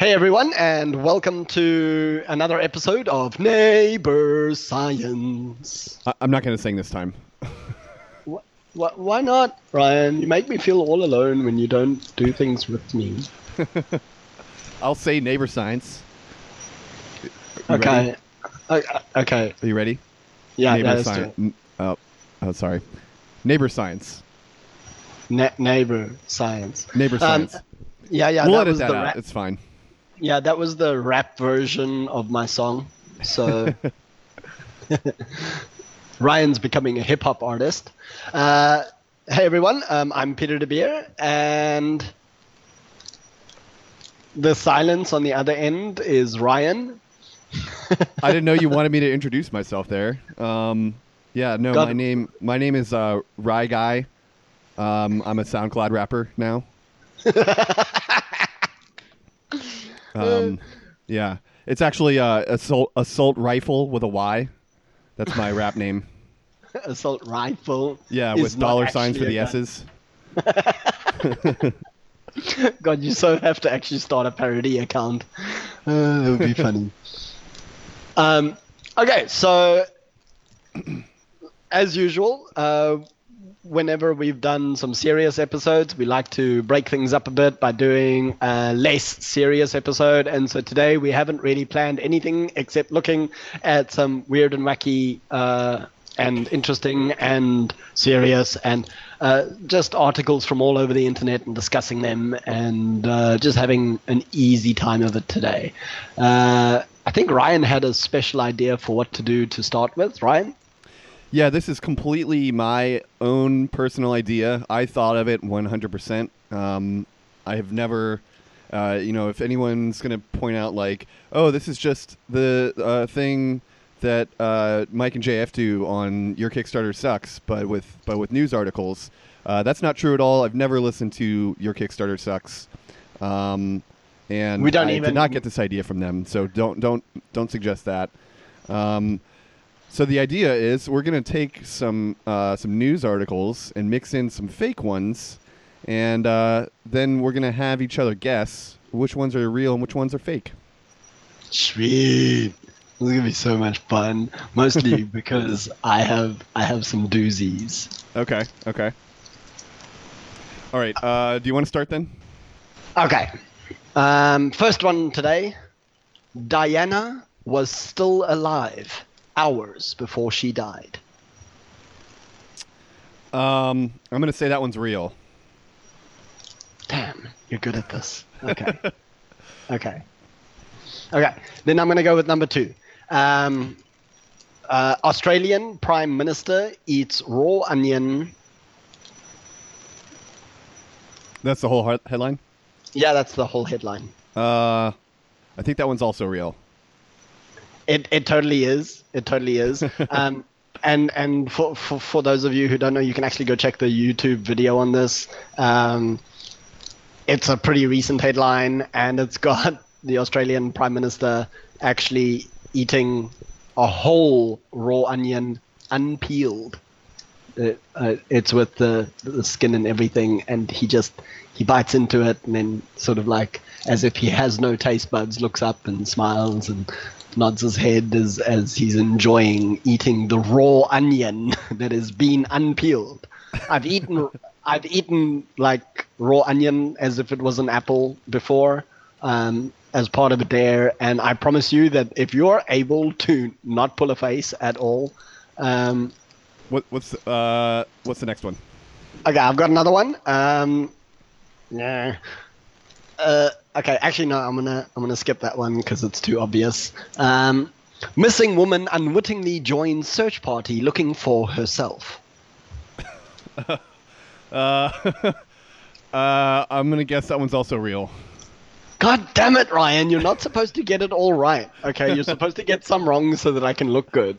Hey everyone, and welcome to another episode of Neighbor Science. I'm not going to sing this time. Why not, Ryan? You make me feel all alone when you don't do things with me. I'll say neighbor science. Okay. Okay. Are you ready? Yeah, neighbor let's science. do Oh, sorry. Neighbor science. it. Neighbor Science. Neighbor science. Yeah. We'll that edit was that the out. rap. It's fine. Yeah, that was the rap version of my song. So Ryan's becoming a hip hop artist. Hey everyone, I'm Peter De Beer, and the silence on the other end is Ryan. I didn't know you wanted me to introduce myself there. Yeah, no, God. my name is Rye Guy. I'm a SoundCloud rapper now. Yeah, it's actually assault rifle with a Y. That's my rap name. Assault rifle. Yeah, is with not dollar signs for actually the a gun. S's. God, you so have to actually start a parody account. It would be funny. Okay, so as usual, whenever we've done some serious episodes, we like to break things up a bit by doing a less serious episode. And so today we haven't really planned anything except looking at some weird and wacky and interesting and serious and just articles from all over the internet and discussing them and just having an easy time of it today. I think Ryan had a special idea for what to do to start with. Ryan? Yeah, this is completely my own personal idea. I thought of it 100%. I have never, if anyone's going to point out like, oh, this is just the thing that Mike and JF do on Your Kickstarter Sucks, but with news articles. That's not true at all. I've never listened to Your Kickstarter Sucks, and We don't I even- did not get this idea from them. So don't suggest that. So the idea is we're going to take some news articles and mix in some fake ones, and then we're going to have each other guess which ones are real and which ones are fake. Sweet. This is gonna be so much fun. Mostly because I have some doozies. Okay. All right. Do you want to start then? Okay. First one today. Diana was still alive hours before she died. I'm going to say that one's real. Damn, you're good at this. Okay. Okay. Then I'm gonna go with number 2. Australian Prime Minister eats raw onion. That's the whole headline? Yeah, that's the whole headline. I think that one's also real. It totally is. It totally is. And for those of you who don't know, you can actually go check the YouTube video on this. It's a pretty recent headline, and it's got the Australian Prime Minister actually eating a whole raw onion unpeeled. It's with the skin and everything, and he bites into it and then sort of like as if he has no taste buds, looks up and smiles and nods his head as he's enjoying eating the raw onion that has been unpeeled. I've eaten like raw onion as if it was an apple before, as part of a dare, and I promise you that if you're able to not pull a face at all, What's the next one? okay, I've got another one. Yeah. Okay, actually no, I'm gonna skip that one because it's too obvious. Missing woman unwittingly joins search party looking for herself. I'm gonna guess that one's also real. God damn it, Ryan! You're not supposed to get it all right. Okay, you're supposed to get some wrong so that I can look good.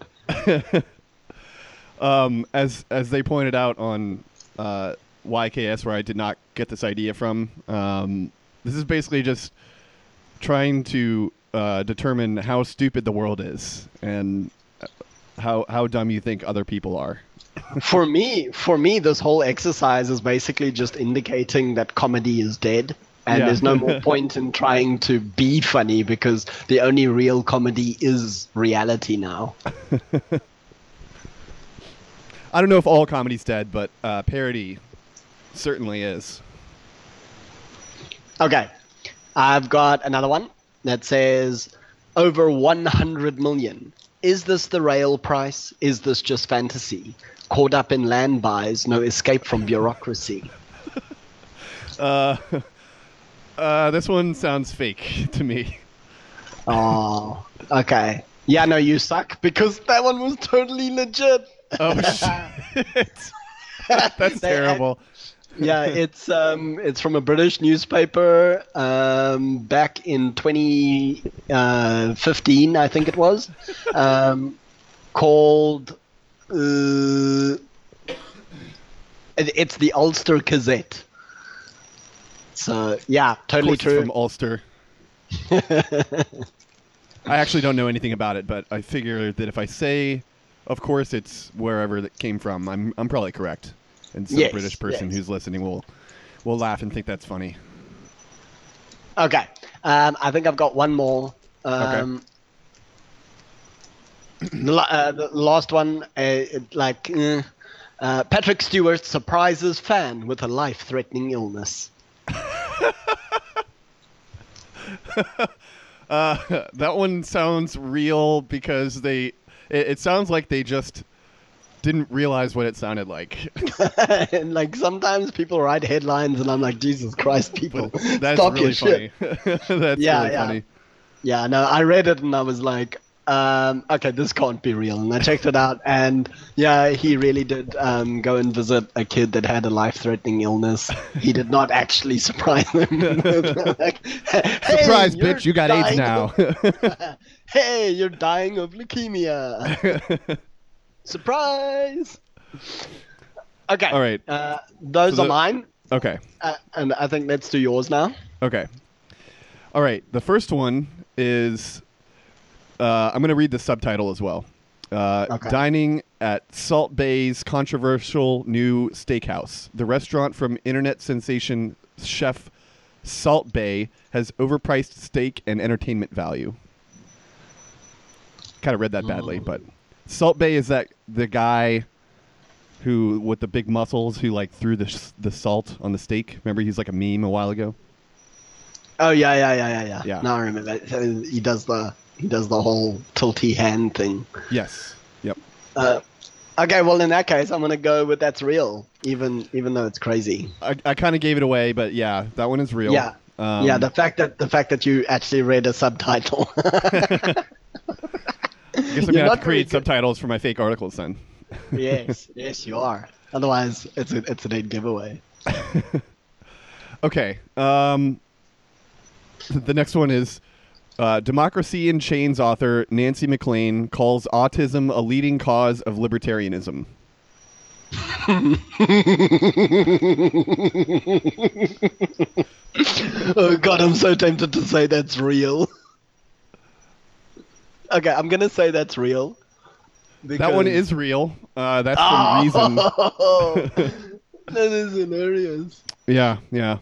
As they pointed out on YKS, where I did not get this idea from, this is basically just trying to determine how stupid the world is and how dumb you think other people are. For me, this whole exercise is basically just indicating that comedy is dead. and Yeah. there's no more point in trying to be funny because the only real comedy is reality now. I don't know if all comedy's dead, but parody certainly is. Okay, I've got another one that says over 100 million. Is this the rail price? Is this just fantasy? Caught up in land buys, no escape from bureaucracy. This one sounds fake to me. Oh, okay. Yeah, no, you suck because that one was totally legit. Oh shit! That's terrible. Yeah, it's from a British newspaper back in 2015, I think it was, called. It's the Ulster Gazette. So yeah, totally Of course it's true. from Ulster. I actually don't know anything about it, but I figure that if I say, of course, it's wherever that came from, I'm probably correct, and some Yes, British person yes. who's listening will laugh and think that's funny. Okay, I think I've got one more. Okay. The last one, Patrick Stewart surprises fan with a life-threatening illness. That one sounds real because it sounds like they just didn't realize what it sounded like. And like sometimes people write headlines, and I'm like, Jesus Christ, people, That's stop really your funny. shit. That's Yeah, really yeah. funny. Yeah, no, I read it and I was like, okay, this can't be real. And I checked it out, and yeah, he really did go and visit a kid that had a life-threatening illness. He did not actually surprise them. Like, hey, Surprise, you're bitch! You got AIDS dying now. of- hey, you're dying of leukemia. Surprise! Okay. All right. Those So are mine, Okay. and I think let's do yours now. Okay. All right. The first one is I'm going to read the subtitle as well. Okay. Dining at Salt Bay's controversial new steakhouse. The restaurant from internet sensation chef Salt Bay has overpriced steak and entertainment value. Kind of read that badly, but Salt Bay is the guy who with the big muscles who like threw the salt on the steak. Remember, he's like a meme a while ago. Oh yeah. Yeah. Now I remember. He does the whole tilty hand thing. Yes. Yep. Okay, well in that case, I'm gonna go with that's real, even though it's crazy. I kind of gave it away, but yeah, that one is real. Yeah, yeah. The fact that you actually read a subtitle. I guess I'm You're gonna have not to create very good. subtitles for my fake articles then. yes, you are. Otherwise, it's a dead giveaway. Okay. The next one is Democracy in Chains author Nancy MacLean calls autism a leading cause of libertarianism. Oh God, I'm so tempted to say that's real. Okay, I'm gonna say that's real. That one because- is real. That's from Reason. Oh, that is hilarious. Yeah, yeah.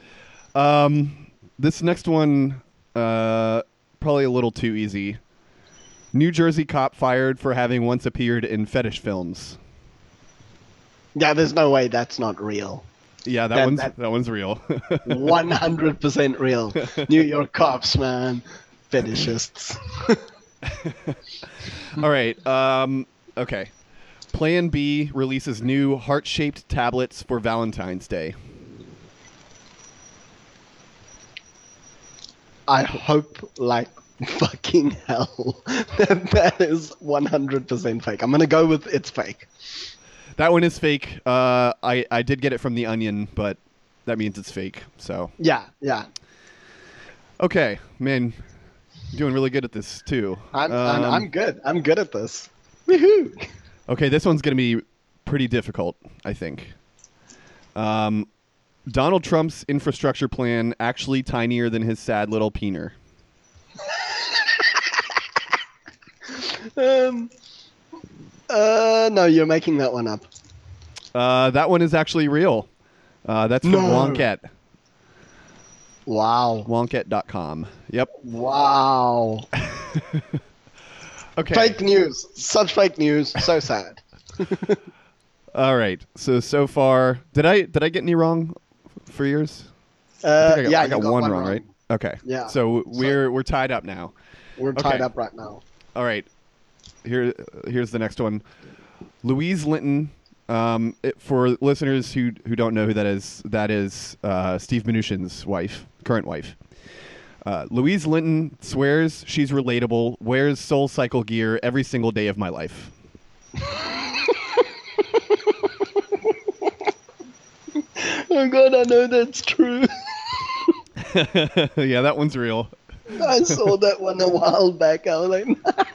This next one, probably a little too easy. New Jersey cop fired for having once appeared in fetish films. Yeah, there's no way that's not real. Yeah, That- that one's real. 100% real. New York cops, man. Fetishists. All right. Okay. Plan B releases new heart-shaped tablets for Valentine's Day. I hope, like, fucking hell, that is 100% fake. I'm gonna go with it's fake. That one is fake. I did get it from The Onion, but that means it's fake. So Yeah. okay, man, you're doing really good at this too. I'm good. I'm good at this. Woohoo! Okay, this one's gonna be pretty difficult, I think. Donald Trump's infrastructure plan actually tinier than his sad little peener. No, you're making that one up. That one is actually real. That's from No. Wonkette. Wow. Wonkette.com. Yep. Wow. Okay. Fake news. Such fake news. So sad. All right. So far, did I get any wrong for yours? I Yeah, got you got one wrong, right? Okay. Yeah. So we're tied up now. We're tied Okay. up right now. All right. Here's the next one. Louise Linton. For listeners who don't know who that is Steve Mnuchin's wife, current wife. Louise Linton swears she's relatable, wears Soul Cycle gear every single day of my life. Oh God, I know that's true. Yeah, that one's real. I saw that one a while back. I was like,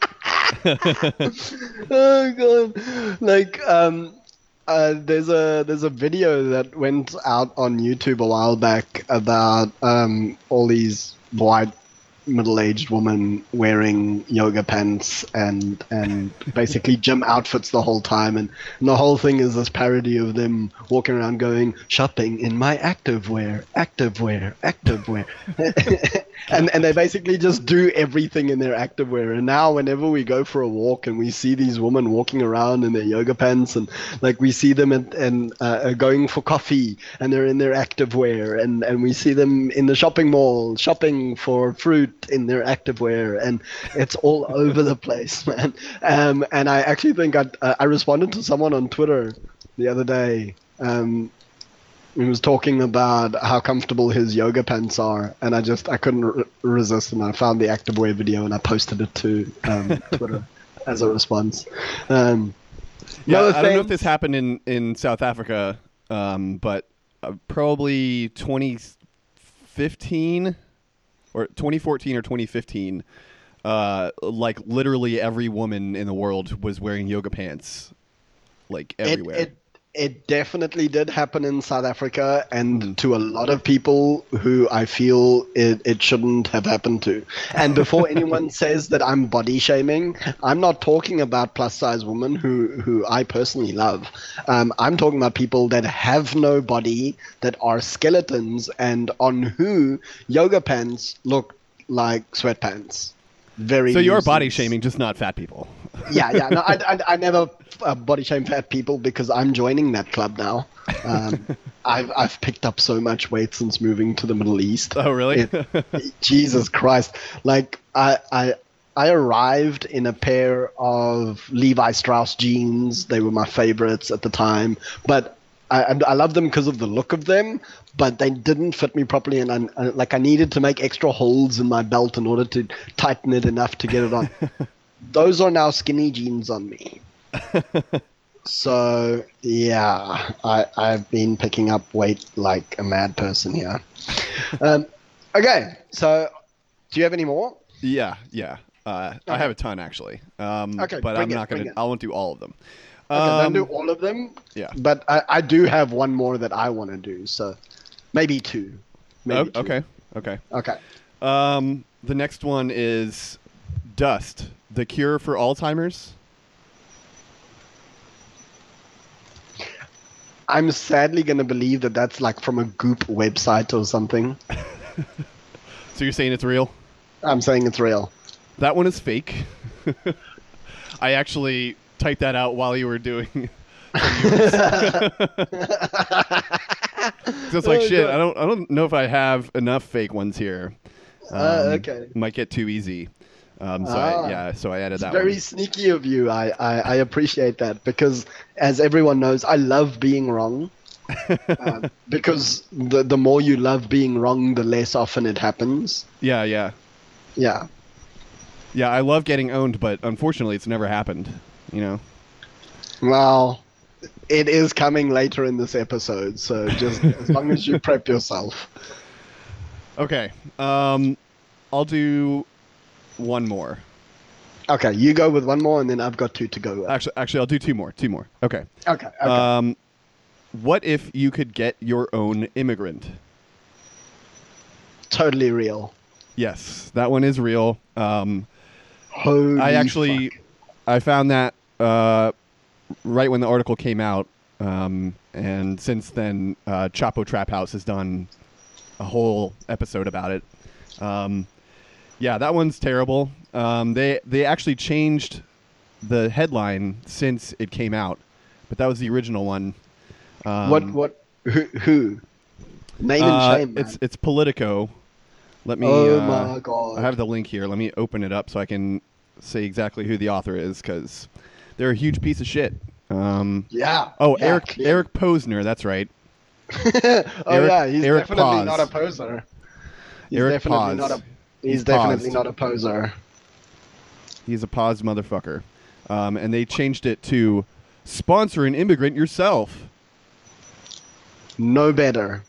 oh God, like there's a video that went out on YouTube a while back about all these white middle-aged women wearing yoga pants and basically gym outfits the whole time, and the whole thing is this parody of them walking around going shopping in my activewear and they basically just do everything in their activewear. And now whenever we go for a walk and we see these women walking around in their yoga pants, and like we see them going for coffee and they're in their activewear, and we see them in the shopping mall shopping for fruit in their activewear, and it's all over the place, man. And I actually think I responded to someone on Twitter the other day. He was talking about how comfortable his yoga pants are, and I couldn't resist, and I found the activewear video and I posted it to Twitter as a response. Yeah, I don't know if this happened in South Africa, but probably 2015 or 2014 or 2015, like literally every woman in the world was wearing yoga pants, like everywhere. It definitely did happen in South Africa, and to a lot of people who I feel it shouldn't have happened to. And before anyone says that I'm body shaming, I'm not talking about plus size women who I personally love. I'm talking about people that have no body, that are skeletons, and on who yoga pants look like sweatpants. So you're body shaming, just not fat people. Yeah. No, I never body shame fat people because I'm joining that club now. I've picked up so much weight since moving to the Middle East. Oh, really? Jesus Christ! Like I arrived in a pair of Levi Strauss jeans. They were my favorites at the time, but I love them because of the look of them, but they didn't fit me properly, and I needed to make extra holes in my belt in order to tighten it enough to get it on. Those are now skinny jeans on me. So yeah, I've been picking up weight like a mad person here. Okay, so do you have any more? Yeah. I have a ton actually. Okay, but I'm not gonna. I won't do all of them. Okay, don't do all of them. Yeah. But I do have one more that I want to do, so maybe two. Maybe two. Okay. The next one is Dust, the cure for Alzheimer's. I'm sadly going to believe that that's like from a Goop website or something. So you're saying it's real? I'm saying it's real. That one is fake. I actually typed that out while you were doing just like shit. God. I don't know if I have enough fake ones here. Okay. Might get too easy. So I added that. Very one. Sneaky of you. I appreciate that, because as everyone knows, I love being wrong. Because the more you love being wrong, the less often it happens. Yeah. I love getting owned, but unfortunately, it's never happened. You know. Well, it is coming later in this episode, so just as long as you prep yourself. Okay. I'll do one more. Okay, you go with one more, and then I've got two to go with. Actually, I'll do two more. Okay. Okay. What if you could get your own immigrant? Totally real. Yes, that one is real. Holy fuck. I found that right when the article came out, and since then, Chapo Trap House has done a whole episode about it. Yeah, that one's terrible. They actually changed the headline since it came out, but that was the original one. Who? Name and shame. It's Politico. Let me. Oh my god! I have the link here. Let me open it up so I can say exactly who the author is, because they're a huge piece of shit. Yeah. Oh, yeah, Eric Posner. That's right. He's Eric definitely Paz. not a poser. Eric Paz. He's definitely not a poser. He's a pause motherfucker. And they changed it to sponsor an immigrant yourself. No better.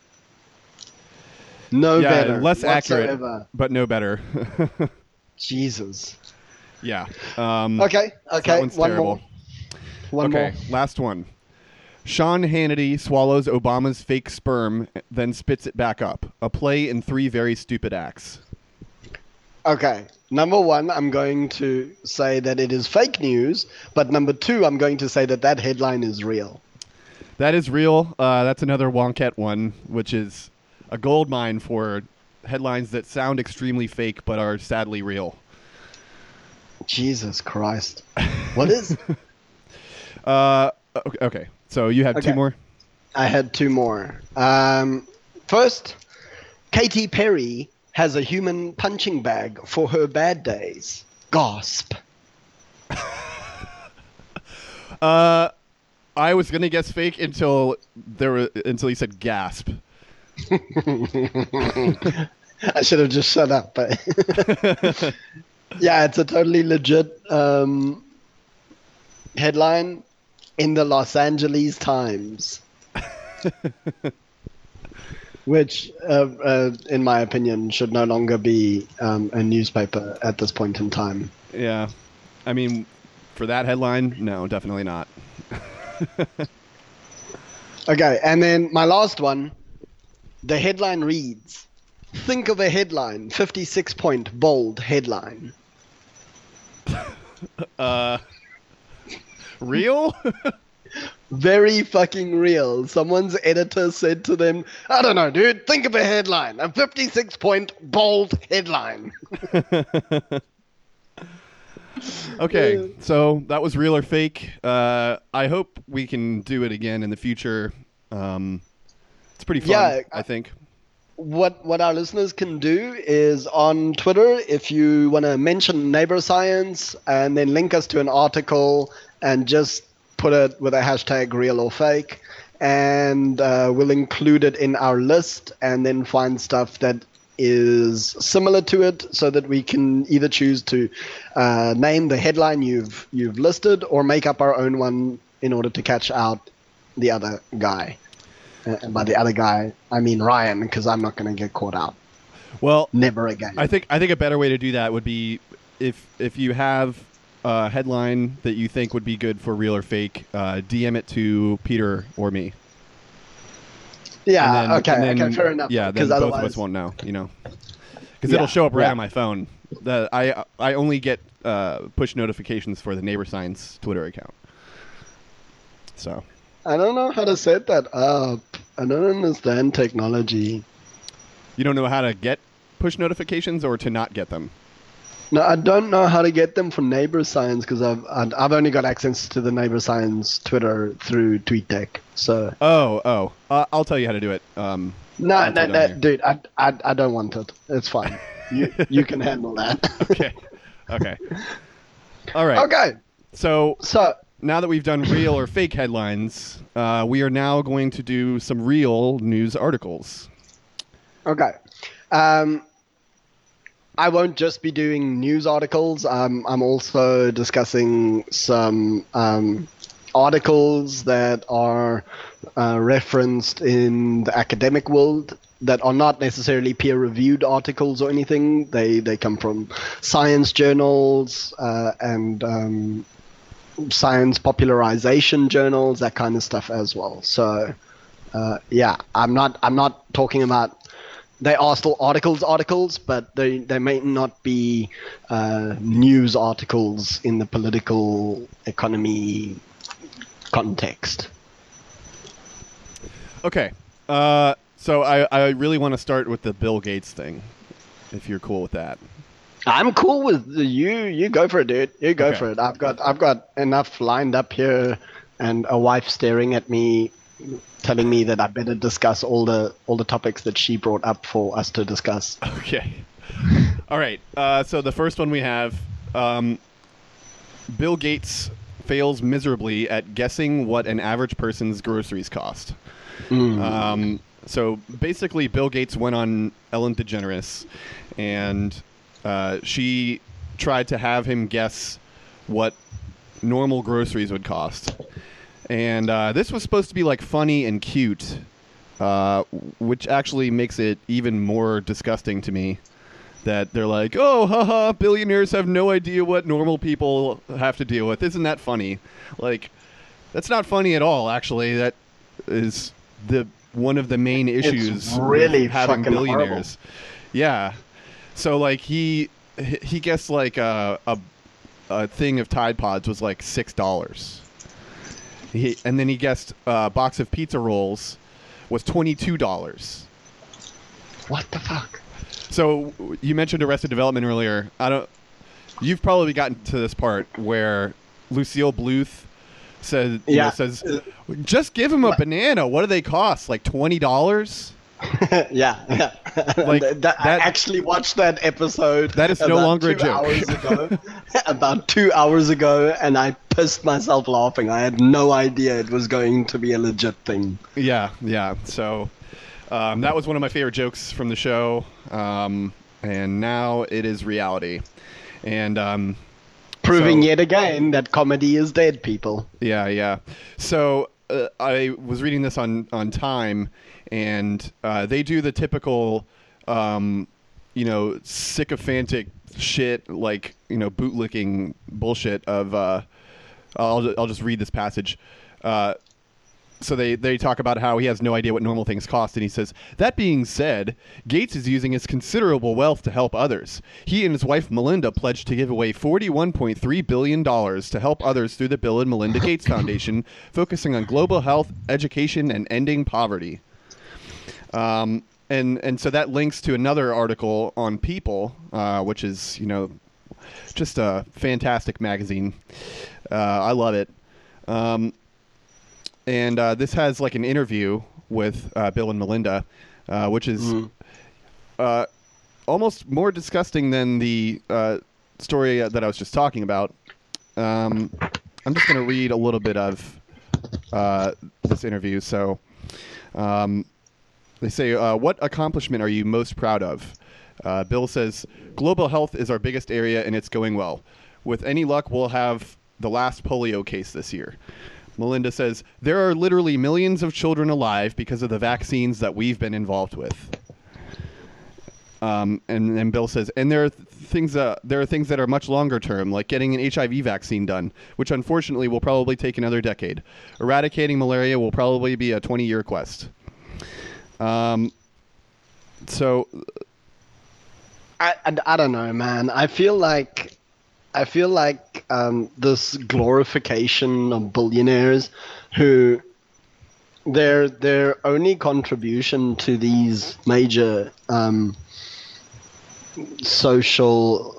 No better. Less whatsoever. accurate, but no better. Jesus. Yeah. Okay. That one's One terrible. more. One more. Last one. Sean Hannity swallows Obama's fake sperm, then spits it back up. A play in 3 very stupid acts. Okay. Number 1, I'm going to say that it is fake news, but number 2, I'm going to say that headline is real. That is real. That's another Wonkette one, which is a gold mine for headlines that sound extremely fake but are sadly real. Jesus Christ. What is... Okay. So you had 2 more? I had 2 more. First, Katy Perry has a human punching bag for her bad days. Gasp. I was gonna guess fake until you said gasp. I should have just shut up. But yeah, it's a totally legit headline in the Los Angeles Times, which, in my opinion, should no longer be a newspaper at this point in time. Yeah, I mean, for that headline, no, definitely not. Okay, and then my last one, the headline reads, think of a headline, 56-point bold headline. Real? Very fucking real. Someone's editor said to them, I don't know, dude, think of a headline, a 56-point bold headline. Okay, so that was real or fake. I hope we can do it again in the future. It's pretty fun, I think. What our listeners can do is on Twitter, if you want to mention Neighbor Science and then link us to an article and just put it with a hashtag real or fake, and we'll include it in our list and then find stuff that is similar to it so that we can either choose to name the headline you've listed or make up our own one in order to catch out the other guy. And by the other guy, I mean Ryan, because I'm not going to get caught out. Well, never again. I think a better way to do that would be if you have a headline that you think would be good for real or fake, DM it to Peter or me. Yeah. Okay. Fair enough. Yeah. Then both of us won't know. Because it'll show up right on my phone. I only get push notifications for the Neighbor Science Twitter account. So. I don't know how to set that up. I don't understand technology. You don't know how to get push notifications or to not get them? No, I don't know how to get them for Neighbor Science because I've only got access to the Neighbor Science Twitter through TweetDeck. So. I'll tell you how to do it. No, dude, I don't want it. It's fine. You can handle that. Okay. All right. Okay. So now that we've done real or fake headlines, we are now going to do some real news articles. Okay. I won't just be doing news articles. I'm also discussing some articles that are referenced in the academic world that are not necessarily peer-reviewed articles or anything. They come from science journals and science popularization journals, that kind of stuff as well. So, I'm not talking about. They are still articles, but they may not be news articles in the political economy context. Okay. So I really want to start with the Bill Gates thing, if you're cool with that. I'm cool with you. You go for it, dude. You go Okay. for it. I've got enough lined up here, and a wife staring at me, telling me that I better discuss all the topics that she brought up for us to discuss. Okay. All right. So the first one we have, Bill Gates fails miserably at guessing what an average person's groceries cost. So basically, Bill Gates went on Ellen DeGeneres, and she tried to have him guess what normal groceries would cost. And this was supposed to be like funny and cute, which actually makes it even more disgusting to me. That they're like, oh, haha, billionaires have no idea what normal people have to deal with. Isn't that funny? Like, that's not funny at all, actually. That is one of the main issues really with having fucking billionaires. Yeah. So, like, he guessed, like, a thing of Tide Pods was, like, $6. And then he guessed a box of pizza rolls was $22. What the fuck? So you mentioned Arrested Development earlier. You've probably gotten to this part where Lucille Bluth says, just give him a banana. What do they cost? Like $20? Yeah. Like I actually watched that episode. That is no longer a joke. About 2 hours ago, and I pissed myself laughing. I had no idea it was going to be a legit thing. Yeah. So that was one of my favorite jokes from the show, and now it is reality. And proving yet again that comedy is dead, people. Yeah. So I was reading this on Time, and they do the typical, sycophantic shit, like, bootlicking bullshit of. I'll just read this passage. So they talk about how he has no idea what normal things cost, and he says, that being said, Gates is using his considerable wealth to help others. He and his wife Melinda pledged to give away $41.3 billion to help others through the Bill and Melinda Gates Foundation, focusing on global health, education, and ending poverty. And so that links to another article on People, which is, just a fantastic magazine. I love it. And this has like an interview with Bill and Melinda, which is almost more disgusting than the story that I was just talking about. I'm just going to read a little bit of this interview. So they say, what accomplishment are you most proud of? Bill says, global health is our biggest area and it's going well. With any luck, we'll have the last polio case this year. Melinda says, there are literally millions of children alive because of the vaccines that we've been involved with. And Bill says, and there are things that are much longer term, like getting an HIV vaccine done, which unfortunately will probably take another decade. Eradicating malaria will probably be a 20-year quest. So I don't know, man. I feel like this glorification of billionaires who their only contribution to these major social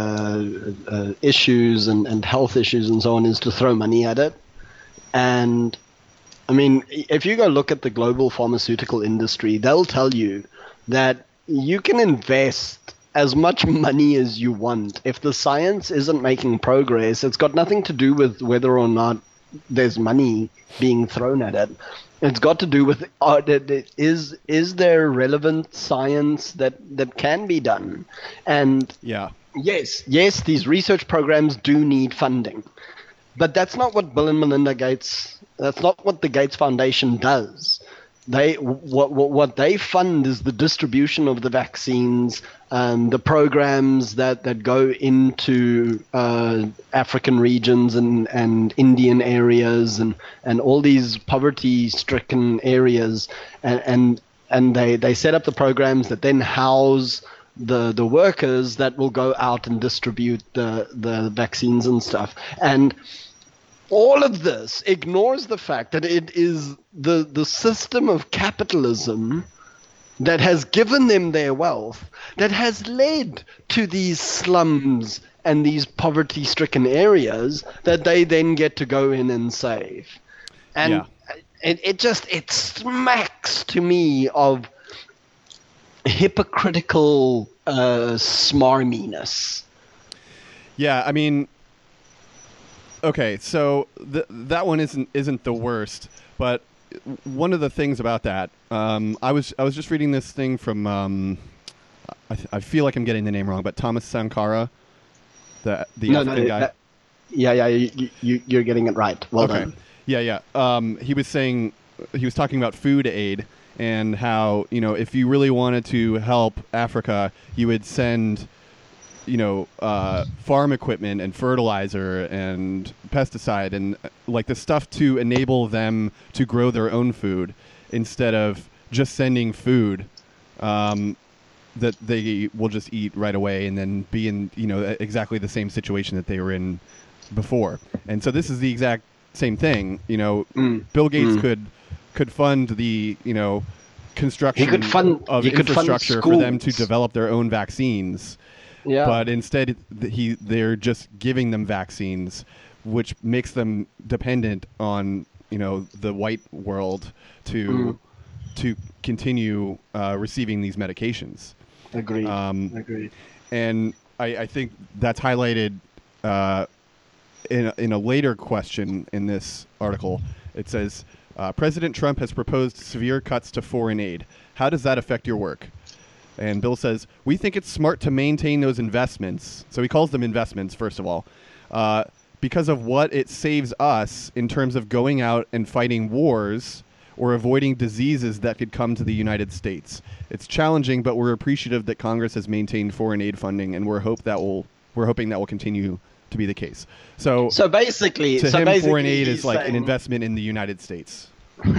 issues and health issues and so on is to throw money at it. And I mean, if you go look at the global pharmaceutical industry, they'll tell you that you can invest as much money as you want. If the science isn't making progress, it's got nothing to do with whether or not there's money being thrown at it. It's got to do with is there relevant science that can be done? And yes, these research programs do need funding. But that's not what Bill and Melinda Gates, that's not what the Gates Foundation does. What they fund is the distribution of the vaccines, the programs that go into African regions and Indian areas and all these poverty-stricken areas, and they set up the programs that then house the workers that will go out and distribute the vaccines and stuff. And all of this ignores the fact that it is the system of capitalism that has given them their wealth, that has led to these slums and these poverty-stricken areas that they then get to go in and save. And Yeah. it smacks to me of hypocritical smarminess. Yeah, I mean, okay, so that one isn't the worst, but one of the things about that, I was just reading this thing from, I feel like I'm getting the name wrong, but Thomas Sankara, the No, African guy. yeah, you're getting it right. Well Okay. done. Yeah. He was saying, he was talking about food aid and how, if you really wanted to help Africa, you would send, farm equipment and fertilizer and pesticide and like the stuff to enable them to grow their own food instead of just sending food that they will just eat right away and then be in, exactly the same situation that they were in before. And so this is the exact same thing. Bill Gates could fund the construction of infrastructure for them to develop their own vaccines. Yeah. But instead, they're just giving them vaccines, which makes them dependent on the white world to continue receiving these medications. Agreed. Agreed. And I think that's highlighted in a later question in this article. It says, President Trump has proposed severe cuts to foreign aid. How does that affect your work? And Bill says, we think it's smart to maintain those investments. So he calls them investments, first of all, because of what it saves us in terms of going out and fighting wars or avoiding diseases that could come to the United States. It's challenging, but we're appreciative that Congress has maintained foreign aid funding, and we're hoping that will continue to be the case. So basically, foreign aid is like an investment in the United States.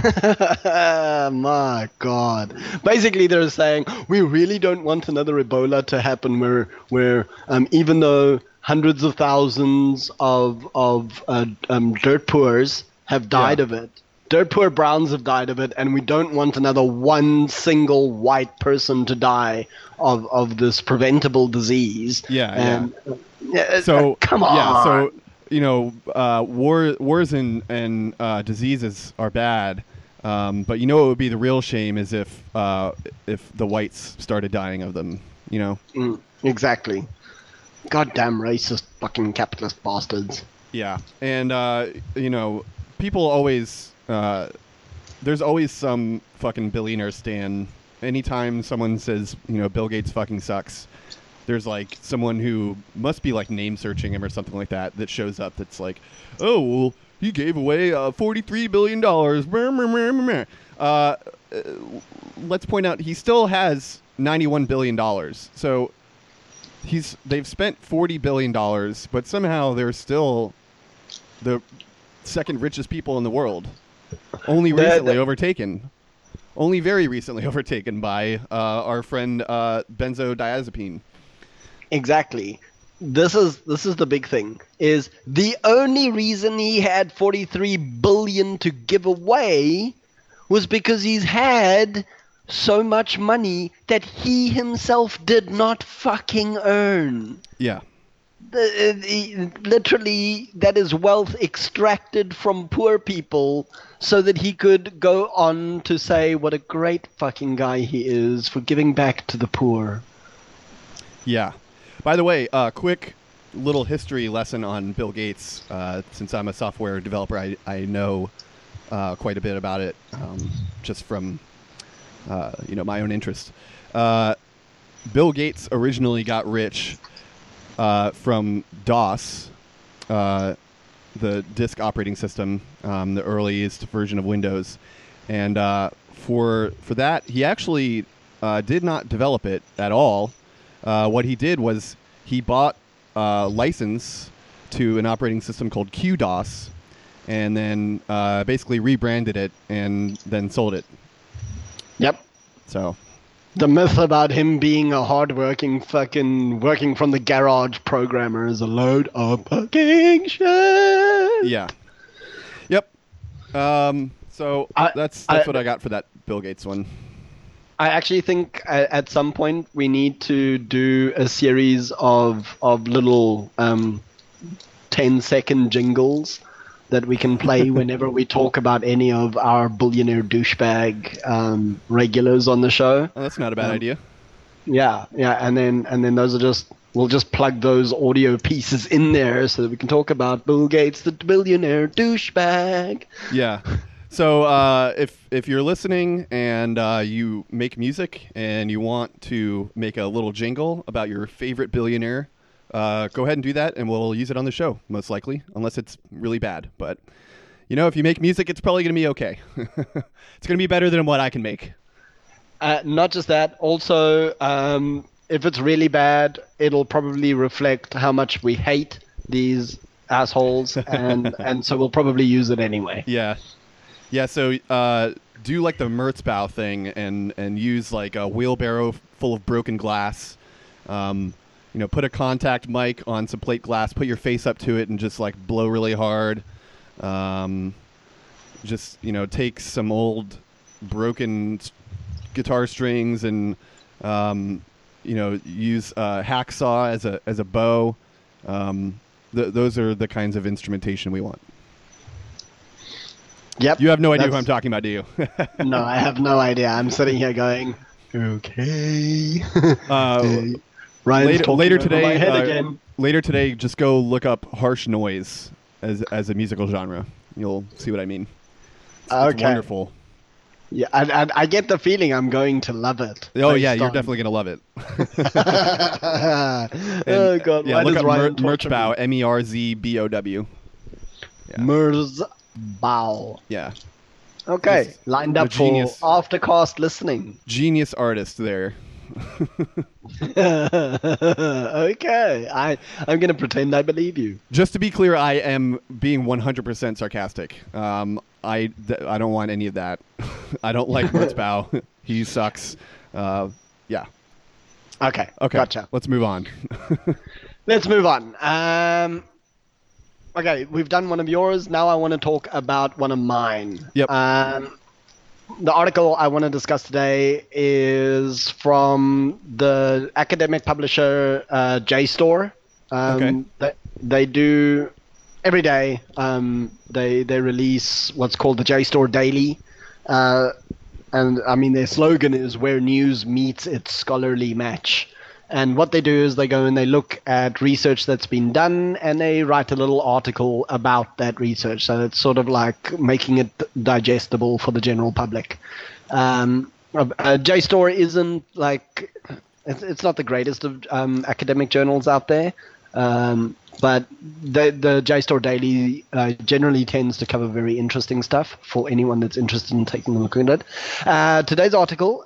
My God. Basically, they're saying we really don't want another Ebola to happen where even though hundreds of thousands of dirt poors have died of it, dirt poor browns have died of it, and we don't want another one single white person to die of this preventable disease. So come on. Yeah, so wars and diseases are bad, but what would be the real shame is if the whites started dying of them. Exactly. Goddamn racist fucking capitalist bastards. Yeah, and people always there's always some fucking billionaire stan. Anytime someone says Bill Gates fucking sucks, there's like someone who must be like name searching him or something like that shows up that's like, oh, well, he gave away $43 billion. Let's point out he still has $91 billion. So they've spent $40 billion, but somehow they're still the second richest people in the world. Only very recently overtaken by our friend benzodiazepine. Exactly. This is the big thing. Is the only reason he had 43 billion to give away was because he's had so much money that he himself did not fucking earn. Yeah. Literally, that is wealth extracted from poor people so that he could go on to say what a great fucking guy he is for giving back to the poor. Yeah. By the way, quick little history lesson on Bill Gates. Since I'm a software developer, I know quite a bit about it, just from my own interest. Bill Gates originally got rich from DOS, the disk operating system, the earliest version of Windows, and for that he actually did not develop it at all. What he did was he bought a license to an operating system called QDOS, and then basically rebranded it and then sold it. Yep. So the myth about him being a hardworking fucking working from the garage programmer is a load of fucking shit. Yeah. Yep. So that's what I got for that Bill Gates one. I actually think at some point we need to do a series of little 10-second jingles that we can play whenever we talk about any of our billionaire douchebag regulars on the show. Oh, that's not a bad idea. Yeah, and then those are just we'll just plug those audio pieces in there so that we can talk about Bill Gates, the billionaire douchebag. Yeah. So if you're listening and you make music and you want to make a little jingle about your favorite billionaire, go ahead and do that, and we'll use it on the show, most likely, unless it's really bad. But, if you make music, it's probably going to be okay. It's going to be better than what I can make. Not just that. Also, if it's really bad, it'll probably reflect how much we hate these assholes, and so we'll probably use it anyway. Yeah. Yeah, so do like the Merzbow thing and use like a wheelbarrow full of broken glass. Put a contact mic on some plate glass, put your face up to it, and just like blow really hard. Take some old broken guitar strings and use a hacksaw as a bow. Those are the kinds of instrumentation we want. Yep. You have no idea who I'm talking about, do you? No, I have no idea. I'm sitting here going, okay. Ryan's later today, my head again. Later today, just go look up harsh noise as a musical genre. You'll see what I mean. It's wonderful. Yeah, I get the feeling I'm going to love it. Oh yeah, you're definitely gonna love it. Oh god, yeah, look up Merzbow, Merzbow. Yeah. Merzbow. Yeah. Okay, lined up for aftercast listening. Genius artist there. Okay, I'm gonna pretend I believe you. Just to be clear, I am being 100% sarcastic. I don't want any of that. I don't like Merzbow. He sucks. Yeah. Okay. Gotcha. Let's move on. Let's move on. Okay, we've done one of yours. Now I want to talk about one of mine. Yep. The article I want to discuss today is from the academic publisher JSTOR. They do every day. They release what's called the JSTOR Daily, and I mean their slogan is "Where news meets its scholarly match." And what they do is they go and they look at research that's been done and they write a little article about that research. So it's sort of like making it digestible for the general public. JSTOR isn't like, it's not the greatest of academic journals out there. But the JSTOR Daily generally tends to cover very interesting stuff for anyone that's interested in taking a look at it. Today's article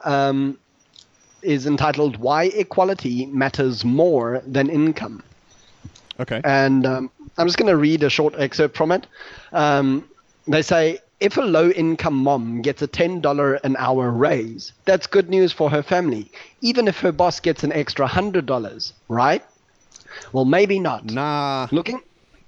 is entitled "Why Equality Matters More Than Income." Okay. And I'm just going to read a short excerpt from it. They say, if a low-income mom gets a $10 an hour raise, that's good news for her family, even if her boss gets an extra $100, right? Well, maybe not. Nah. Looking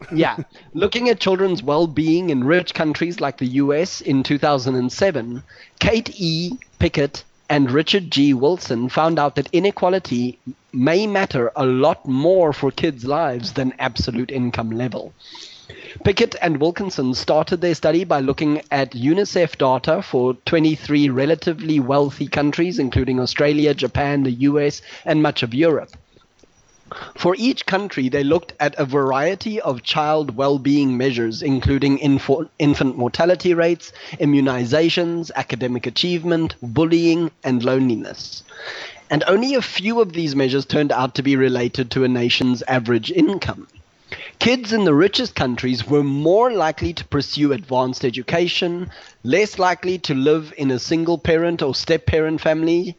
at children's well-being in rich countries like the US in 2007, Kate E. Pickett and Richard G. Wilson found out that inequality may matter a lot more for kids' lives than absolute income level. Pickett and Wilkinson started their study by looking at UNICEF data for 23 relatively wealthy countries, including Australia, Japan, the US, and much of Europe. For each country, they looked at a variety of child well-being measures, including infant mortality rates, immunizations, academic achievement, bullying, and loneliness. And only a few of these measures turned out to be related to a nation's average income. Kids in the richest countries were more likely to pursue advanced education, less likely to live in a single-parent or step-parent family,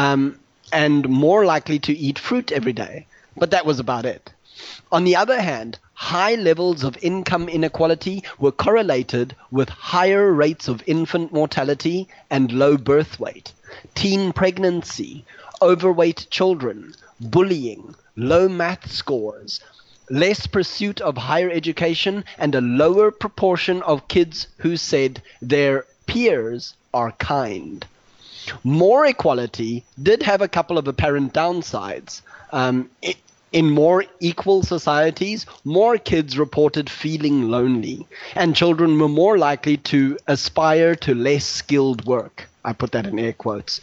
and more likely to eat fruit every day. But that was about it. On the other hand, high levels of income inequality were correlated with higher rates of infant mortality and low birth weight, teen pregnancy, overweight children, bullying, low math scores, less pursuit of higher education, and a lower proportion of kids who said their peers are kind. More equality did have a couple of apparent downsides. In more equal societies, more kids reported feeling lonely, and children were more likely to aspire to less skilled work. I put that in air quotes.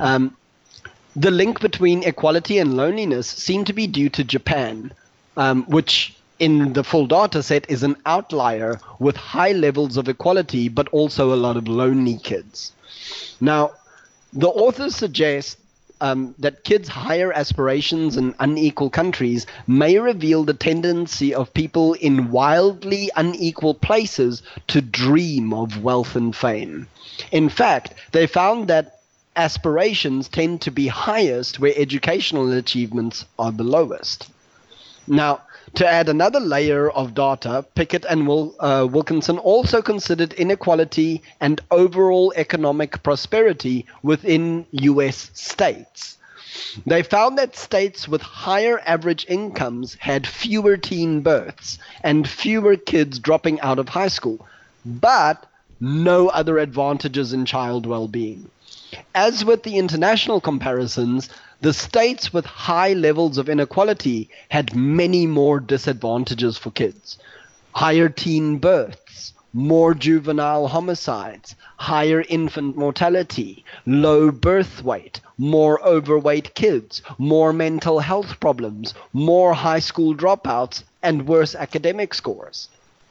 The link between equality and loneliness seemed to be due to Japan, which in the full data set is an outlier with high levels of equality, but also a lot of lonely kids. Now, the authors suggest that kids' higher aspirations in unequal countries may reveal the tendency of people in wildly unequal places to dream of wealth and fame. In fact, they found that aspirations tend to be highest where educational achievements are the lowest. Now, to add another layer of data, Pickett and Wilkinson also considered inequality and overall economic prosperity within U.S. states. They found that states with higher average incomes had fewer teen births and fewer kids dropping out of high school, but no other advantages in child well-being. As with the international comparisons, the states with high levels of inequality had many more disadvantages for kids. Higher teen births, more juvenile homicides, higher infant mortality, low birth weight, more overweight kids, more mental health problems, more high school dropouts, and worse academic scores.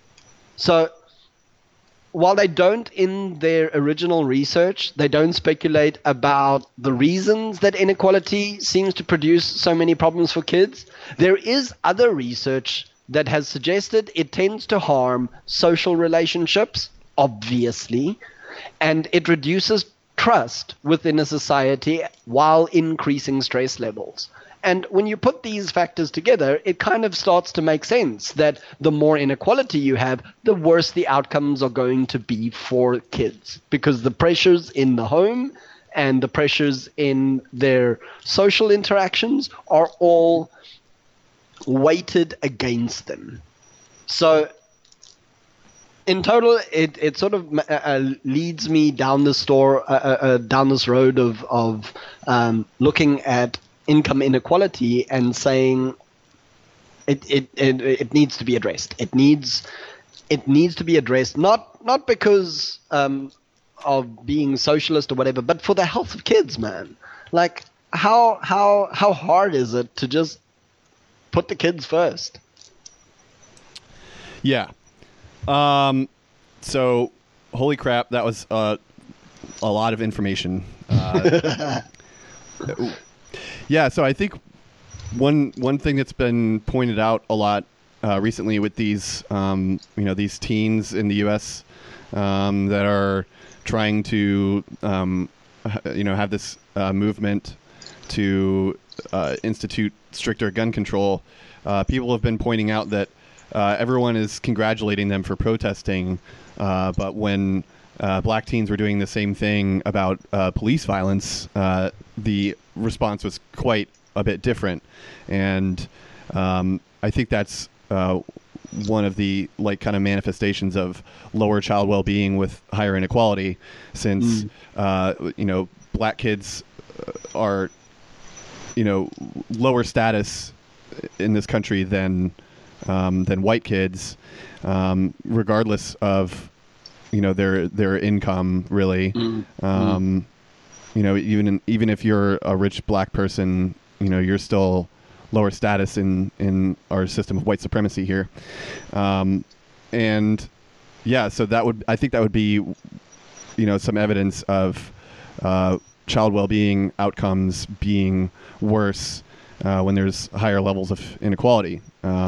So, while they don't, in their original research, they don't speculate about the reasons that inequality seems to produce so many problems for kids, there is other research that has suggested it tends to harm social relationships, obviously, and it reduces trust within a society while increasing stress levels. And when you put these factors together, it kind of starts to make sense that the more inequality you have, the worse the outcomes are going to be for kids. Because the pressures in the home and the pressures in their social interactions are all weighted against them. So in total, it sort of leads me down this road of looking at income inequality and saying it needs to be addressed. It needs to be addressed not because of being socialist or whatever, but for the health of kids, man. Like how hard is it to just put the kids first? Yeah. So holy crap, that was a lot of information. Yeah, so I think one thing that's been pointed out a lot recently with these these teens in the U.S. That are trying to have this movement to institute stricter gun control, people have been pointing out that everyone is congratulating them for protesting, but when black teens were doing the same thing about police violence, the response was quite a bit different. And I think that's one of the kind of manifestations of lower child well-being with higher inequality, since black kids are lower status in this country than white kids, regardless of their income, really. Even if you're a rich black person, you're still lower status in our system of white supremacy here. And yeah, so I think that would be some evidence of child well-being outcomes being worse when there's higher levels of inequality.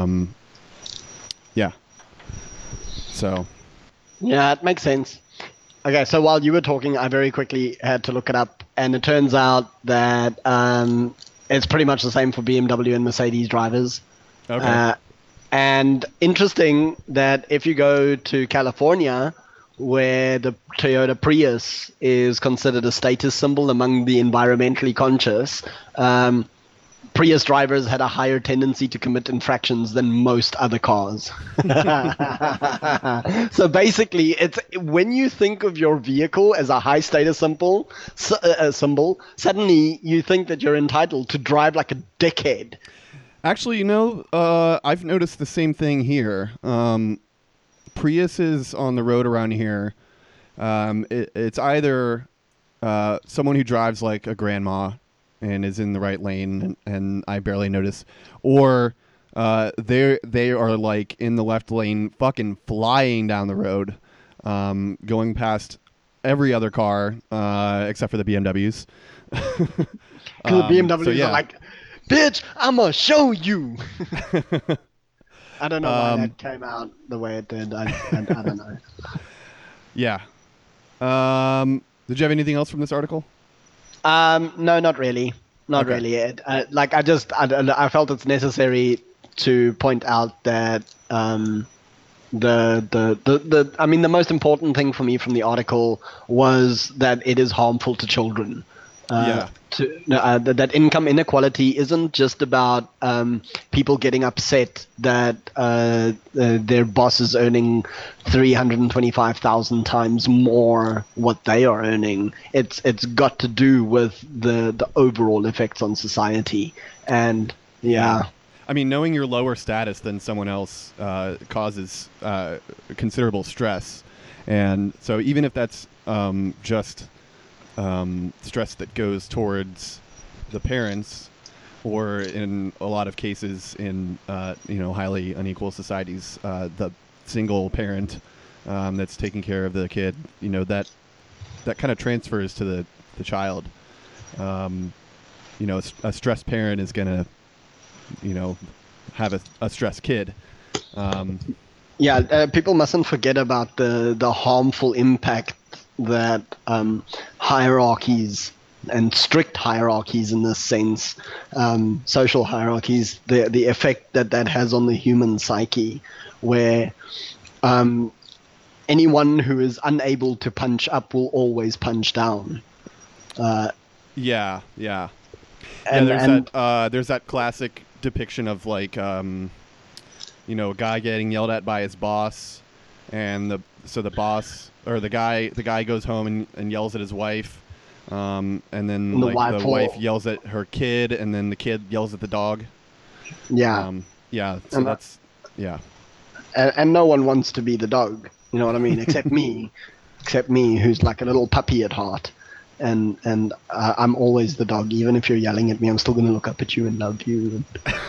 Yeah. So. Yeah, it makes sense. Okay, so while you were talking, I very quickly had to look it up, and it turns out that it's pretty much the same for BMW and Mercedes drivers. Okay. And interesting that if you go to California, where the Toyota Prius is considered a status symbol among the environmentally conscious, Prius drivers had a higher tendency to commit infractions than most other cars. So basically, it's when you think of your vehicle as a high status symbol, suddenly you think that you're entitled to drive like a dickhead. Actually, I've noticed the same thing here. Priuses on the road around here, it's either someone who drives like a grandma and is in the right lane, and I barely notice, or they are like in the left lane, fucking flying down the road, going past every other car except for the BMWs. Because the BMWs are like, bitch, I'ma show you. I don't know why that came out the way it did. I don't know. Yeah. Did you have anything else from this article? No, not really. Not really. I felt it's necessary to point out that the most important thing for me from the article was that it is harmful to children. That income inequality isn't just about people getting upset that their boss is earning 325,000 times more what they are earning. It's got to do with the overall effects on society. And I mean, knowing your lower status than someone else causes considerable stress, and so even if that's just stress that goes towards the parents, or in a lot of cases in highly unequal societies, the single parent that's taking care of the kid, that kind of transfers to the child. A stressed parent is gonna have a stressed kid. People mustn't forget about the harmful impact that hierarchies and strict hierarchies, in this sense, social hierarchies, the effect that has on the human psyche, where anyone who is unable to punch up will always punch down. There's that classic depiction of like a guy getting yelled at by his boss, and the boss or the guy goes home and yells at his wife, and then the wife yells at her kid, and then the kid yells at the dog. And no one wants to be the dog, you know what I mean, except me who's like a little puppy at heart, and I'm always the dog. Even if you're yelling at me, I'm still going to look up at you and love you.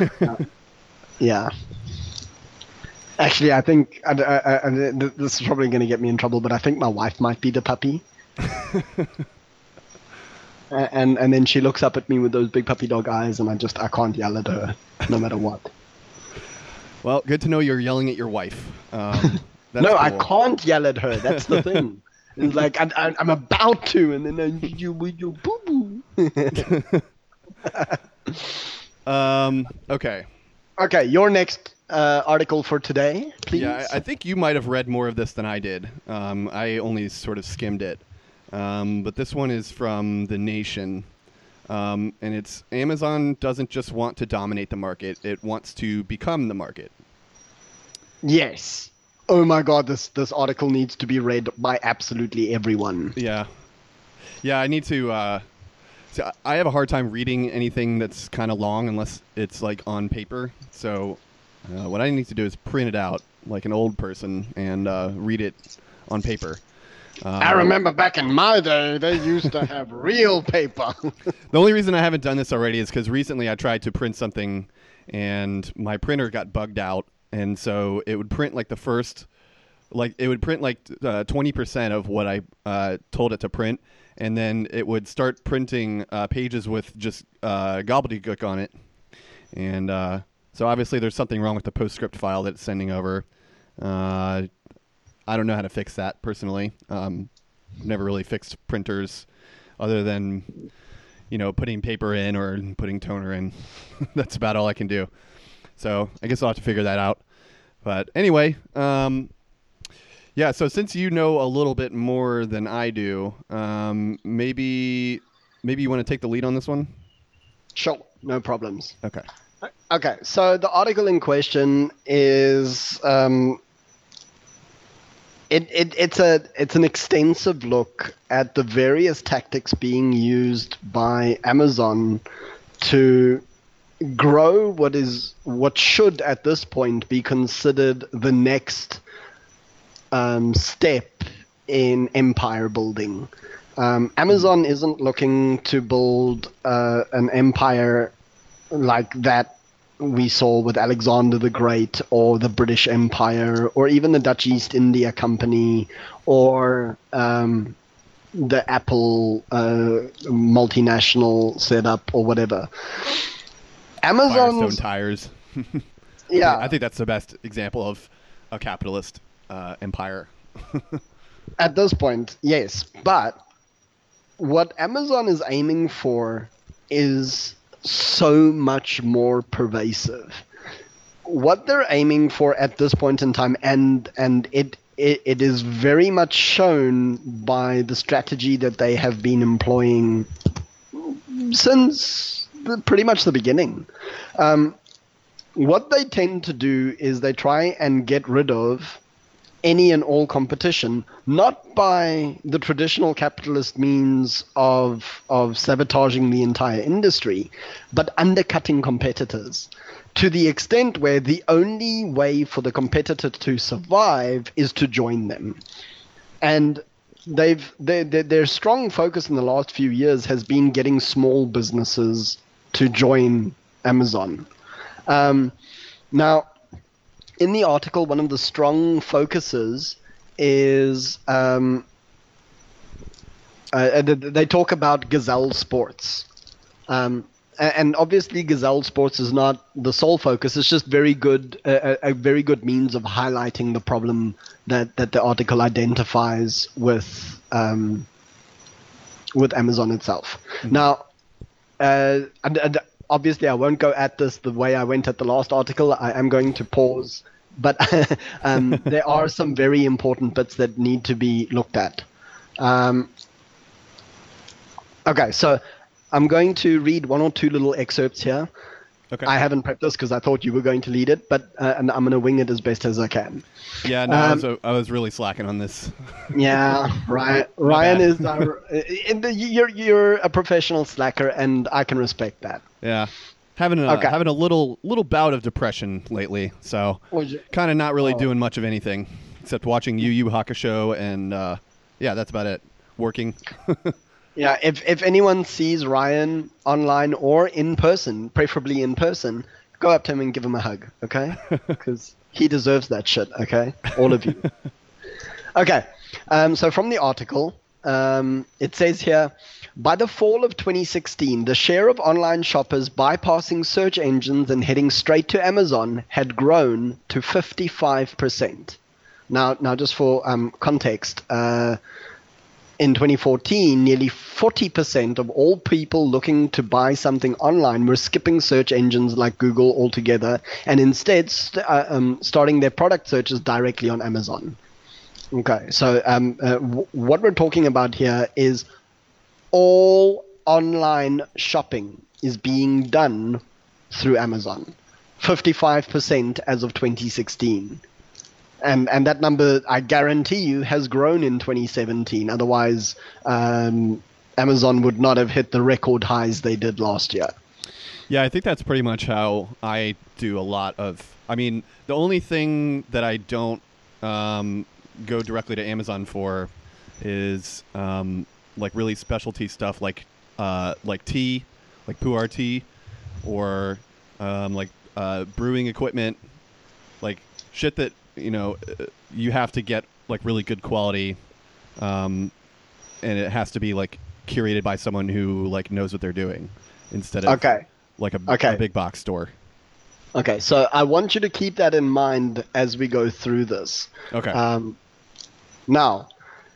Actually, I think this is probably going to get me in trouble, but I think my wife might be the puppy. and then she looks up at me with those big puppy dog eyes, and I can't yell at her no matter what. Well, good to know you're yelling at your wife. No, cool. I can't yell at her. That's the thing. It's like I'm about to, and then you boo boo. Okay. Okay, your next article for today, please. Yeah, I think you might have read more of this than I did. I only sort of skimmed it. But this one is from The Nation. And it's Amazon doesn't just want to dominate the market, it wants to become the market. Yes. Oh my god, this article needs to be read by absolutely everyone. Yeah, I need to... I have a hard time reading anything that's kind of long unless it's like on paper. So what I need to do is print it out like an old person and read it on paper. I remember back in my day, they used to have real paper. The only reason I haven't done this already is because recently I tried to print something and my printer got bugged out. And so it would print like 20% of what I told it to print. And then it would start printing pages with just gobbledygook on it. And so obviously there's something wrong with the PostScript file that it's sending over. I don't know how to fix that personally. Never really fixed printers other than, putting paper in or putting toner in. That's about all I can do. So I guess I'll have to figure that out. But anyway, so since you know a little bit more than I do, maybe you want to take the lead on this one? Sure. no problems. Okay. Okay, so the article in question is it's an extensive look at the various tactics being used by Amazon to grow what should at this point be considered the next step in empire building. Amazon isn't looking to build an empire like that we saw with Alexander the Great or the British Empire or even the Dutch East India Company or the Apple multinational setup or whatever. Firestone tires. Yeah. I think that's the best example of a capitalist empire. At this point, yes. But what Amazon is aiming for is so much more pervasive. What they're aiming for at this point in time, and it is very much shown by the strategy that they have been employing since pretty much the beginning. What they tend to do is they try and get rid of any and all competition, not by the traditional capitalist means of sabotaging the entire industry, but undercutting competitors to the extent where the only way for the competitor to survive is to join them. And their strong focus in the last few years has been getting small businesses to join Amazon. Now, in the article, one of the strong focuses is they talk about Gazelle Sports. And obviously Gazelle Sports is not the sole focus. It's just very good, a very good means of highlighting the problem that the article identifies with Amazon itself. Mm-hmm. Now, and obviously I won't go at this the way I went at the last article. I am going to pause, but there are some very important bits that need to be looked at. Okay, so I'm going to read one or two little excerpts here. Okay. I haven't prepped this because I thought you were going to lead it, but and I'm going to wing it as best as I can. Yeah, no, I was really slacking on this. Yeah, Ryan is you're a professional slacker, and I can respect that. Yeah, having a little bout of depression lately, so kind of not really doing much of anything except watching Yu Yu Hakusho, and yeah, that's about it. Working. Yeah, if anyone sees Ryan online or in person, preferably in person, go up to him and give him a hug, okay? Because he deserves that shit, okay? All of you. Okay, so from the article, it says here, by the fall of 2016, the share of online shoppers bypassing search engines and heading straight to Amazon had grown to 55%. Now just for context, in 2014, nearly 40% of all people looking to buy something online were skipping search engines like Google altogether and instead starting their product searches directly on Amazon. Okay, so what we're talking about here is all online shopping is being done through Amazon. 55% as of 2016. And that number, I guarantee you, has grown in 2017. Otherwise, Amazon would not have hit the record highs they did last year. Yeah, I think that's pretty much how I do a lot of... I mean, the only thing that I don't go directly to Amazon for is like really specialty stuff like tea, like pu'er tea, or like brewing equipment, like shit that... you have to get like really good quality, and it has to be like curated by someone who like knows what they're doing instead of like a big box store. Okay, so I want you to keep that in mind as we go through this. Okay. Now,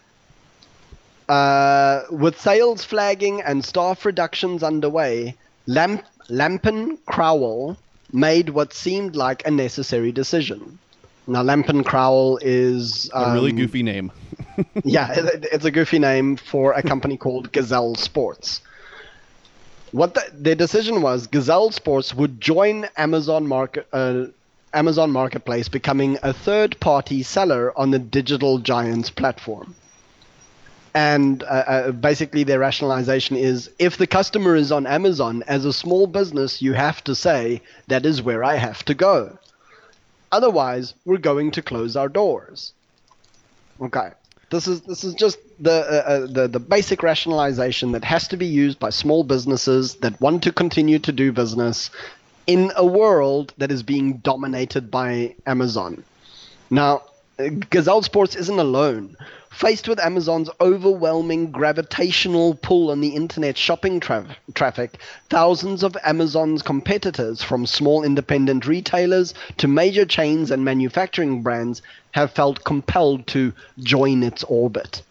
with sales flagging and staff reductions underway, Lampen Crowell made what seemed like a necessary decision. Now, Lampen Crowell is... a really goofy name. Yeah, it's a goofy name for a company called Gazelle Sports. Their decision was Gazelle Sports would join Amazon Marketplace, becoming a third-party seller on the Digital Giants platform. And basically, their rationalization is, if the customer is on Amazon, as a small business, you have to say, that is where I have to go. Otherwise, we're going to close our doors. Okay. This is just the basic rationalization that has to be used by small businesses that want to continue to do business in a world that is being dominated by Amazon. Now, Gazelle Sports isn't alone. Faced with Amazon's overwhelming gravitational pull on the internet shopping traffic, thousands of Amazon's competitors, from small independent retailers to major chains and manufacturing brands, have felt compelled to join its orbit.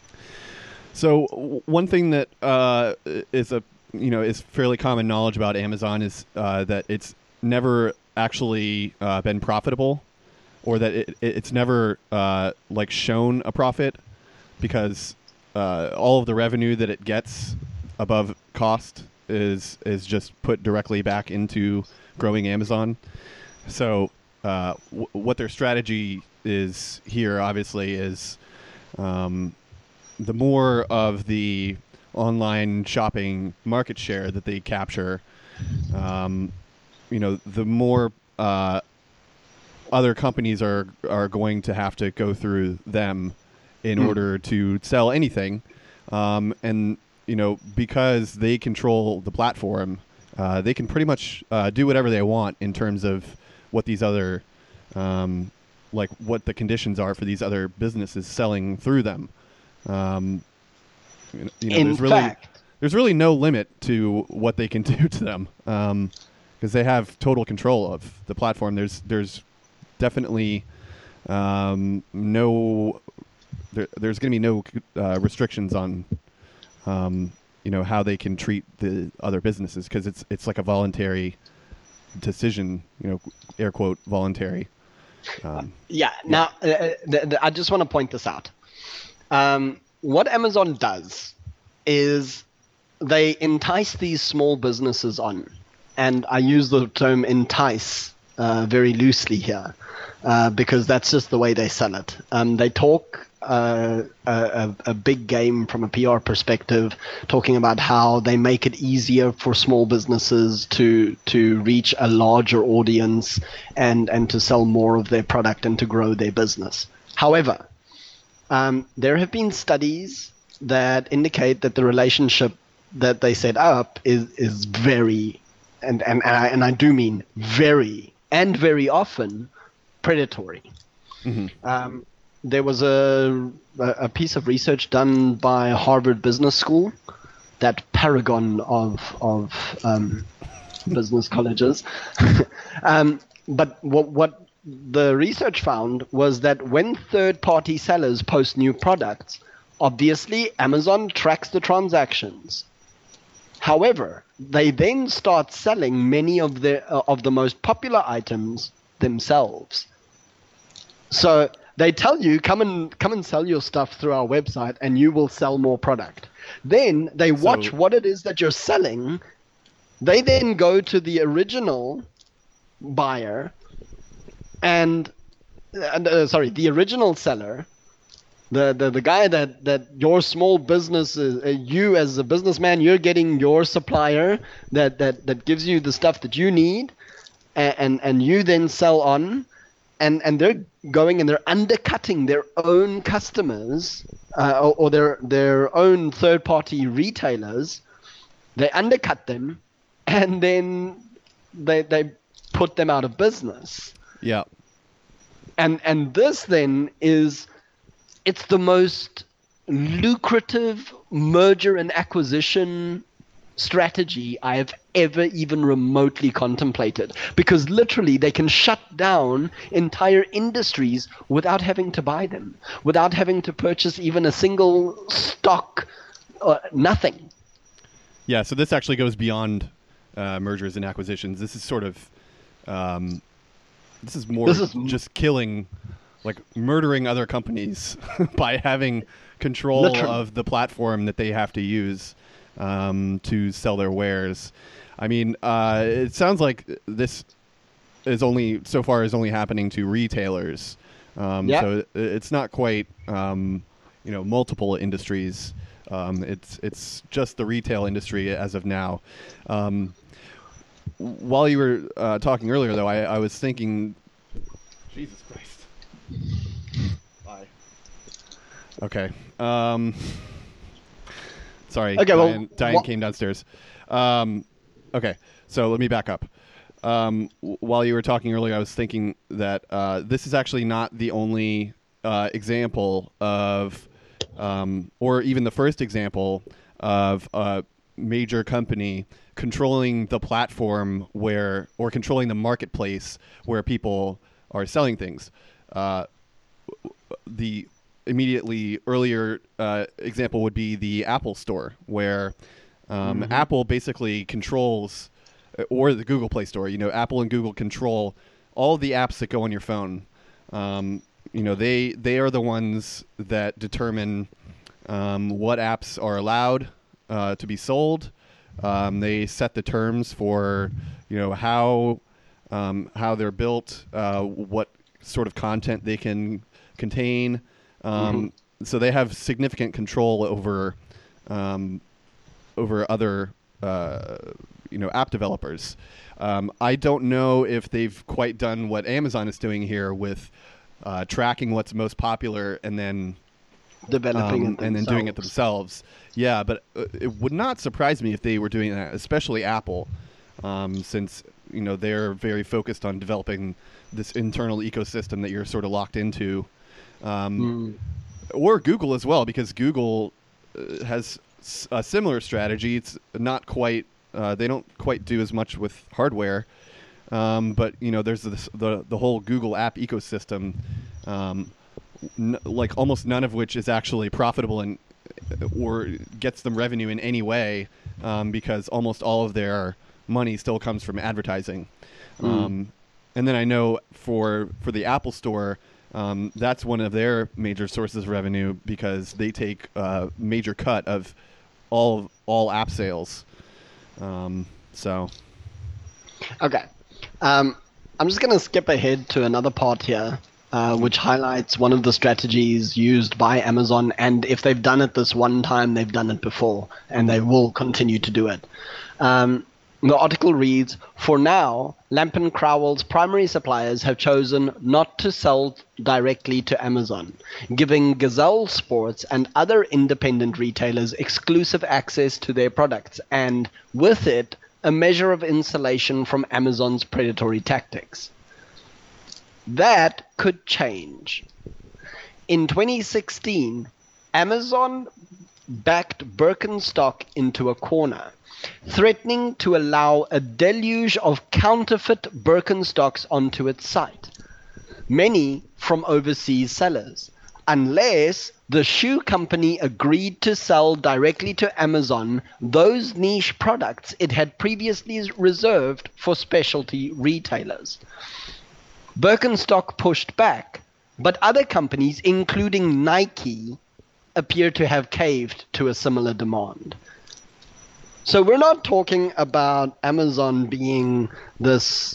So one thing that is fairly common knowledge about Amazon is that it's never actually been profitable, or that it's never shown a profit, because all of the revenue that it gets above cost is just put directly back into growing Amazon. So what their strategy is here, obviously, is the more of the online shopping market share that they capture, the more other companies are going to have to go through them in order to sell anything. And because they control the platform, they can pretty much do whatever they want in terms of what these other what the conditions are for these other businesses selling through them. There's really no limit to what they can do to them, because they have total control of the platform. There's definitely there's going to be no restrictions on how they can treat the other businesses, because it's like a voluntary decision, air quote voluntary. Now I just want to point this out. What Amazon does is they entice these small businesses on, and I use the term entice very loosely here, because that's just the way they sell it. They talk a big game from a PR perspective, talking about how they make it easier for small businesses to reach a larger audience and to sell more of their product and to grow their business. However, there have been studies that indicate that the relationship that they set up is very, and I do mean very, and very often predatory. Mm-hmm. There was a piece of research done by Harvard Business School, that paragon of business colleges. But what the research found was that when third-party sellers post new products, obviously Amazon tracks the transactions. However, they then start selling many of the most popular items themselves. So they tell you, come and sell your stuff through our website and you will sell more product. Then they watch what it is that you're selling. They then go to the original buyer the original seller, the guy that your small business is, you as a businessman, you're getting your supplier that gives you the stuff that you need, and you then sell on, and they're going and they're undercutting their own customers, or their own third-party retailers. They undercut them, and then they put them out of business. Yeah. And this then it's the most lucrative merger and acquisition strategy I have ever even remotely contemplated, because literally they can shut down entire industries without having to buy them, without having to purchase even a single stock, nothing. Yeah, so this actually goes beyond mergers and acquisitions. This is sort of this is just killing, like murdering other companies by having control of the platform that they have to use, to sell their wares. I mean, it sounds like this is only happening to retailers. So it's not quite multiple industries. It's just the retail industry as of now. While you were talking earlier, though, I was thinking, Jesus Christ. Bye. Okay. Sorry. Okay. Diane came downstairs. Okay. So let me back up. While you were talking earlier, I was thinking that this is actually not the only example of, or even the first example of a major company controlling the platform or controlling the marketplace where people are selling things. The immediately earlier example would be the Apple Store, where Apple basically controls, or the Google Play Store. Apple and Google control all the apps that go on your phone. They are the ones that determine what apps are allowed to be sold. They set the terms for how they're built, what sort of content they can contain. So they have significant control over other app developers. I don't know if they've quite done what Amazon is doing here with tracking what's most popular and then developing it and then doing it themselves. Yeah, but it would not surprise me if they were doing that, especially Apple, since they're very focused on developing this internal ecosystem that you're sort of locked into, or Google as well, because Google has a similar strategy. It's not quite. They don't quite do as much with hardware, but there's the whole Google app ecosystem, like almost none of which is actually profitable and or gets them revenue in any way, because almost all of their money still comes from advertising. And then I know for the Apple Store, that's one of their major sources of revenue, because they take a major cut of all app sales. Okay. I'm just going to skip ahead to another part here, which highlights one of the strategies used by Amazon. And if they've done it this one time, they've done it before, and they will continue to do it. The article reads, "For now, Lamp & Crowell's primary suppliers have chosen not to sell directly to Amazon, giving Gazelle Sports and other independent retailers exclusive access to their products, and with it, a measure of insulation from Amazon's predatory tactics." That could change. In 2016, Amazon backed Birkenstock into a corner, threatening to allow a deluge of counterfeit Birkenstocks onto its site, many from overseas sellers, unless the shoe company agreed to sell directly to Amazon those niche products it had previously reserved for specialty retailers. Birkenstock pushed back, but other companies, including Nike, appear to have caved to a similar demand. So we're not talking about Amazon being this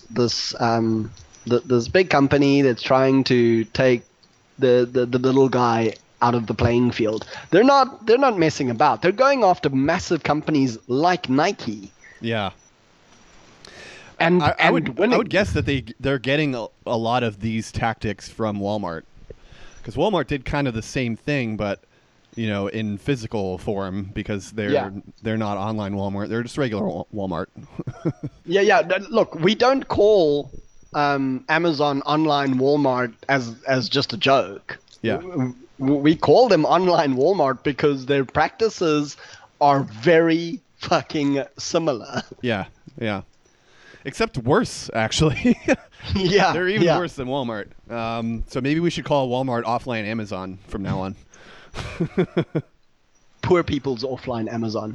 big company that's trying to take the little guy out of the playing field. They're not messing about. They're going after massive companies like Nike. Yeah. And I would guess that they're getting a lot of these tactics from Walmart, because Walmart did kind of the same thing, but in physical form, because they're not online Walmart. They're just regular Walmart. Yeah. Look, we don't call Amazon online Walmart as just a joke. Yeah. We call them online Walmart because their practices are very fucking similar. Yeah. Except worse, actually. Yeah. They're even worse than Walmart. So maybe we should call Walmart offline Amazon from now on. Poor people's offline Amazon.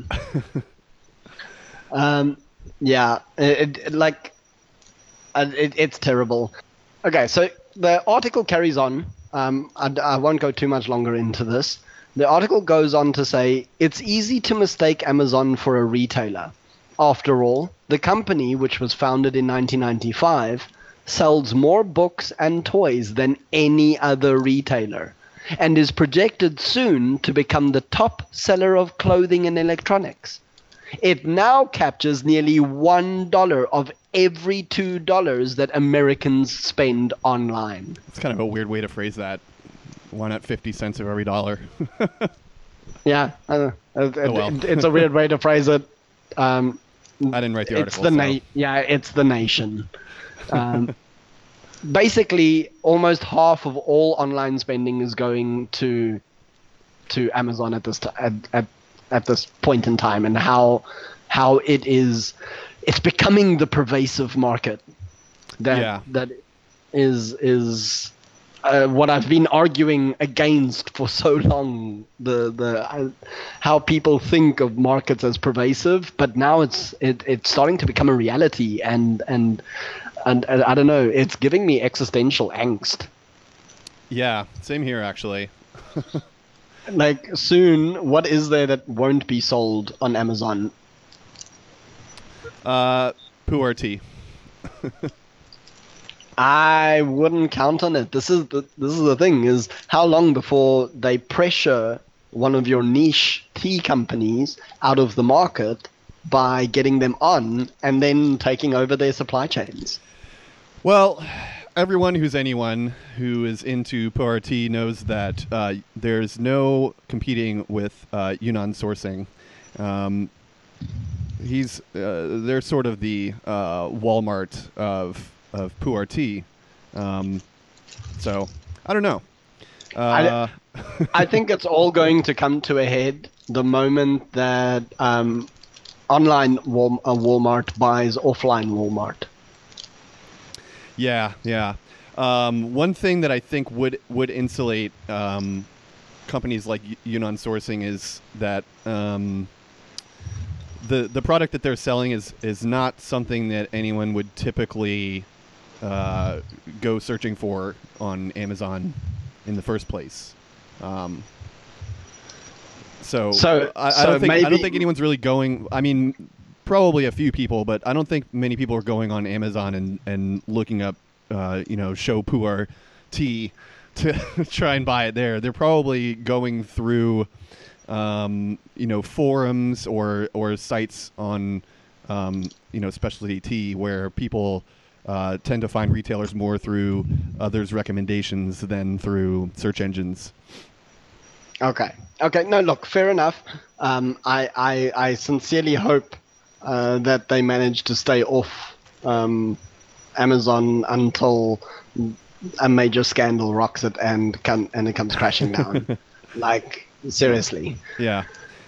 It's terrible. Okay, so the article carries on. I won't go too much longer into this, The article goes on to say it's easy to mistake Amazon for a retailer. After all, the company, which was founded in 1995, sells more books and toys than any other retailer and is projected soon to become the top seller of clothing and electronics. It now captures nearly $1 of every $2 that Americans spend online. It's kind of a weird way to phrase that. Why not 50 cents of every dollar? Yeah, it's a weird way to phrase it. I didn't write the article. It's the nation. Basically, almost half of all online spending is going to Amazon at this point in time, and how it's becoming the pervasive market that is what I've been arguing against for so long. How people think of markets as pervasive, but now it's starting to become a reality, and I don't know, it's giving me existential angst. Yeah, same here actually. Like, soon, what is there that won't be sold on Amazon? Pu'er. I wouldn't count on it. This is the thing, is how long before they pressure one of your niche tea companies out of the market by getting them on and then taking over their supply chains? Well, everyone who's anyone who is into Pu'er knows that there's no competing with Yunnan sourcing. They're sort of the Walmart of Pu'er. So I don't know. I think it's all going to come to a head the moment that online Walmart buys offline Walmart. Yeah. One thing that I think would insulate companies like Yunnan Sourcing is that the product that they're selling is not something that anyone would typically go searching for on Amazon in the first place. I don't think anyone's really going. I mean, probably a few people, but I don't think many people are going on Amazon and looking up, Show Pu'er tea to try and buy it there. They're probably going through, forums or sites on, specialty tea where people tend to find retailers more through others' recommendations than through search engines. Okay. No, look, fair enough. I sincerely hope that they manage to stay off Amazon until a major scandal rocks it and it comes crashing down. Like, seriously. Yeah.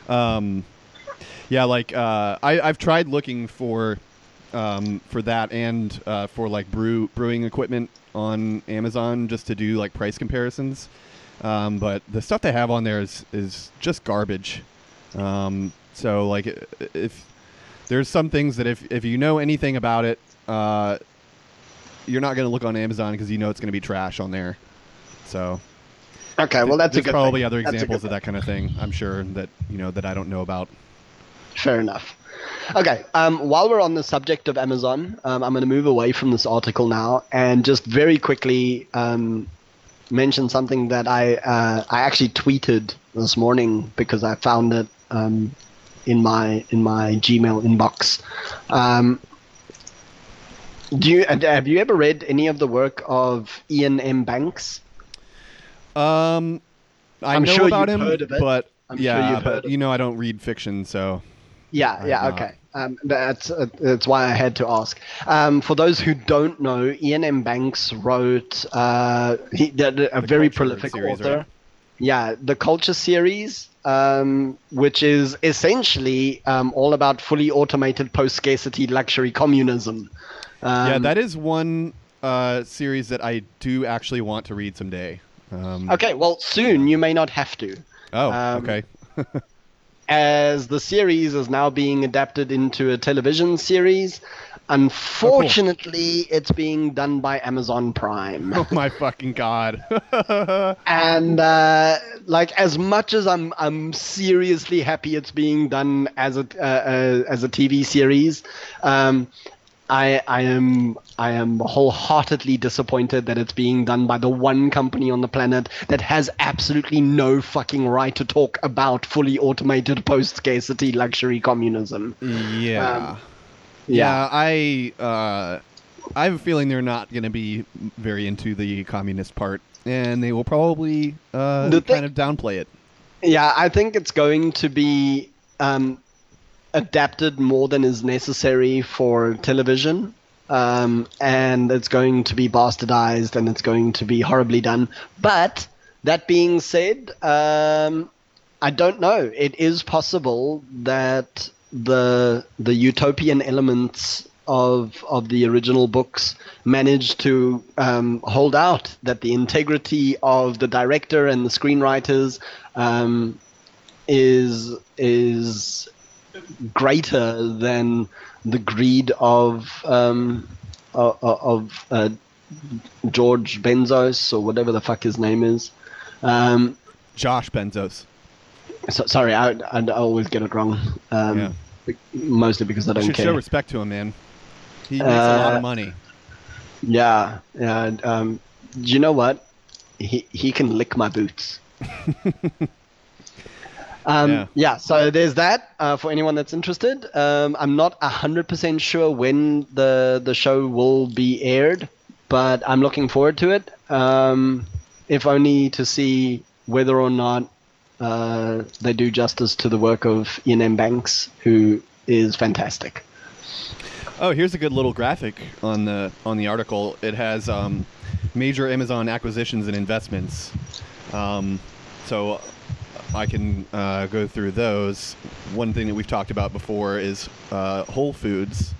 I've tried looking for that and for like brewing equipment on Amazon just to do like price comparisons. But the stuff they have on there is just garbage. So like if there's some things that if you know anything about it, you're not going to look on Amazon because you know it's going to be trash on there. So okay, well that's a good probably thing. Other examples of that kind of thing. I'm sure that that I don't know about. Fair enough. Okay, while we're on the subject of Amazon, I'm going to move away from this article now and just very quickly mention something that I actually tweeted this morning because I found it in my Gmail inbox. Have you ever read any of the work of Ian M. Banks? I know sure about you've him, heard of it. but I don't read fiction, so okay. That's why I had to ask. For those who don't know, Ian M. Banks wrote a very prolific series, author. Right? Yeah, the Culture series, which is essentially all about fully automated post-scarcity luxury communism. That is one series that I do actually want to read someday. Okay, well, soon you may not have to. Oh, okay. as the series is now being adapted into a television series. Unfortunately, it's being done by Amazon Prime. Oh my fucking god. And like, as much as I'm seriously happy it's being done as a TV series, I am wholeheartedly disappointed that it's being done by the one company on the planet that has absolutely no fucking right to talk about fully automated post-scarcity luxury communism. Yeah. Yeah, I have a feeling they're not going to be very into the communist part, and they will probably kind of downplay it. Yeah, I think it's going to be adapted more than is necessary for television, and it's going to be bastardized, and it's going to be horribly done. But that being said, I don't know. It is possible that the utopian elements of the original books managed to hold out, that the integrity of the director and the screenwriters is greater than the greed of George Bezos, or whatever the fuck his name is. Josh Bezos. Sorry, I always get it wrong. Mostly because I don't care. You should show respect to him, man. He makes a lot of money. Yeah. Do you know what? He can lick my boots. So there's that for anyone that's interested. I'm not 100% sure when the show will be aired, but I'm looking forward to it, if only to see whether or not they do justice to the work of Ian M. Banks, who is fantastic. Oh, here's a good little graphic on the article. It has major Amazon acquisitions and investments. So I can go through those. One thing that we've talked about before is Whole Foods.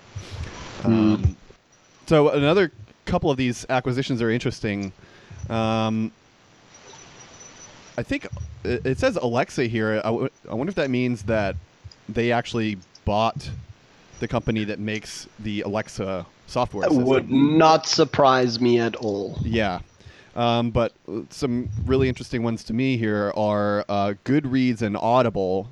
So another couple of these acquisitions are interesting. I think it says Alexa here. I wonder if that means that they actually bought the company that makes the Alexa software system. It would not surprise me at all. Yeah. But some really interesting ones to me here are Goodreads and Audible.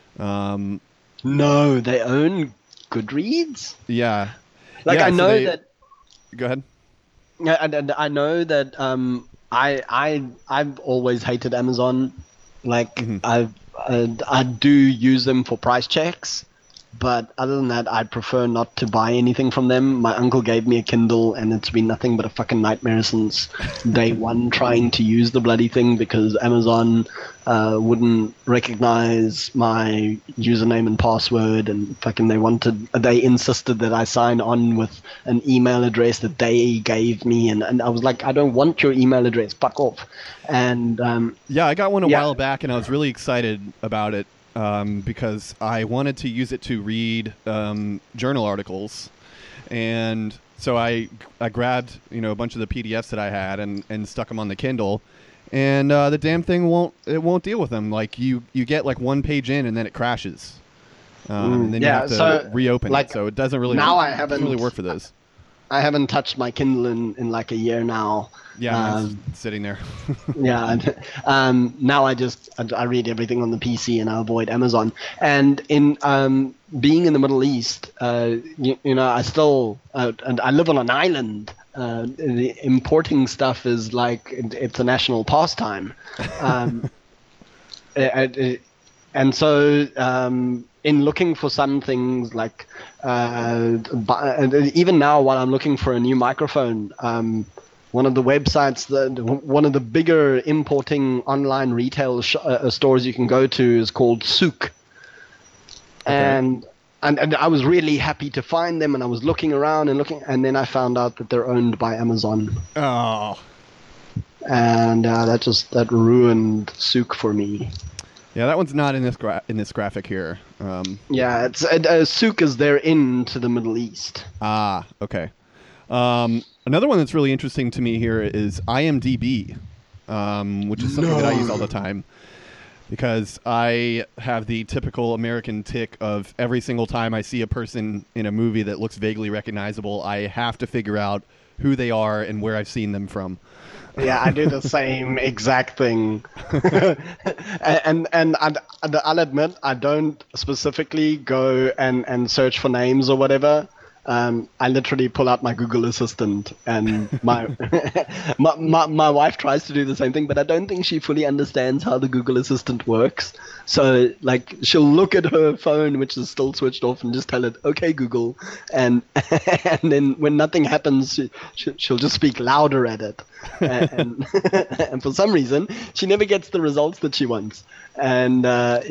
No, they own Goodreads? Yeah. Like, yeah, I know that... Go ahead. Yeah, and I know that I've always hated Amazon. Like, I do use them for price checks, but other than that, I prefer not to buy anything from them. My uncle gave me a Kindle, and it's been nothing but a fucking nightmare since day one trying to use the bloody thing, because Amazon wouldn't recognize my username and password, and fucking they insisted that I sign on with an email address that they gave me, and I was like, I don't want your email address, fuck off. And I got one a while back, and I was really excited about it. Because I wanted to use it to read journal articles, and so I grabbed a bunch of the PDFs that I had and stuck them on the Kindle, and the damn thing won't deal with them. Like you get like one page in and then it crashes, and then you have to reopen it. So it doesn't really work for those. I haven't touched my Kindle in like a year now. Yeah, it's sitting there. Yeah. Now I read everything on the PC, and I avoid Amazon. And in being in the Middle East, I still and I live on an island. Importing stuff is like it's a national pastime. And so in looking for some things, like even now while I'm looking for a new microphone, one of the websites, one of the bigger importing online retail stores you can go to is called Souk. Okay. And I was really happy to find them, and I was looking around and then I found out that they're owned by Amazon. Oh. And that ruined Souk for me. Yeah, that one's not in this graphic here. Yeah, it's Souk is their into the Middle East. Ah, okay. Another one that's really interesting to me here is IMDb, which is something that I use all the time. because I have the typical American tick of every single time I see a person in a movie that looks vaguely recognizable, I have to figure out who they are and where I've seen them from. Yeah, I do the same exact thing. and I'll admit, I don't specifically go and search for names or whatever. I literally pull out my Google Assistant, and my my wife tries to do the same thing, but I don't think she fully understands how the Google Assistant works. So, like, she'll look at her phone, which is still switched off, and just tell it, "Okay, Google," and and then when nothing happens, she'll just speak louder at it, and and for some reason, she never gets the results that she wants. And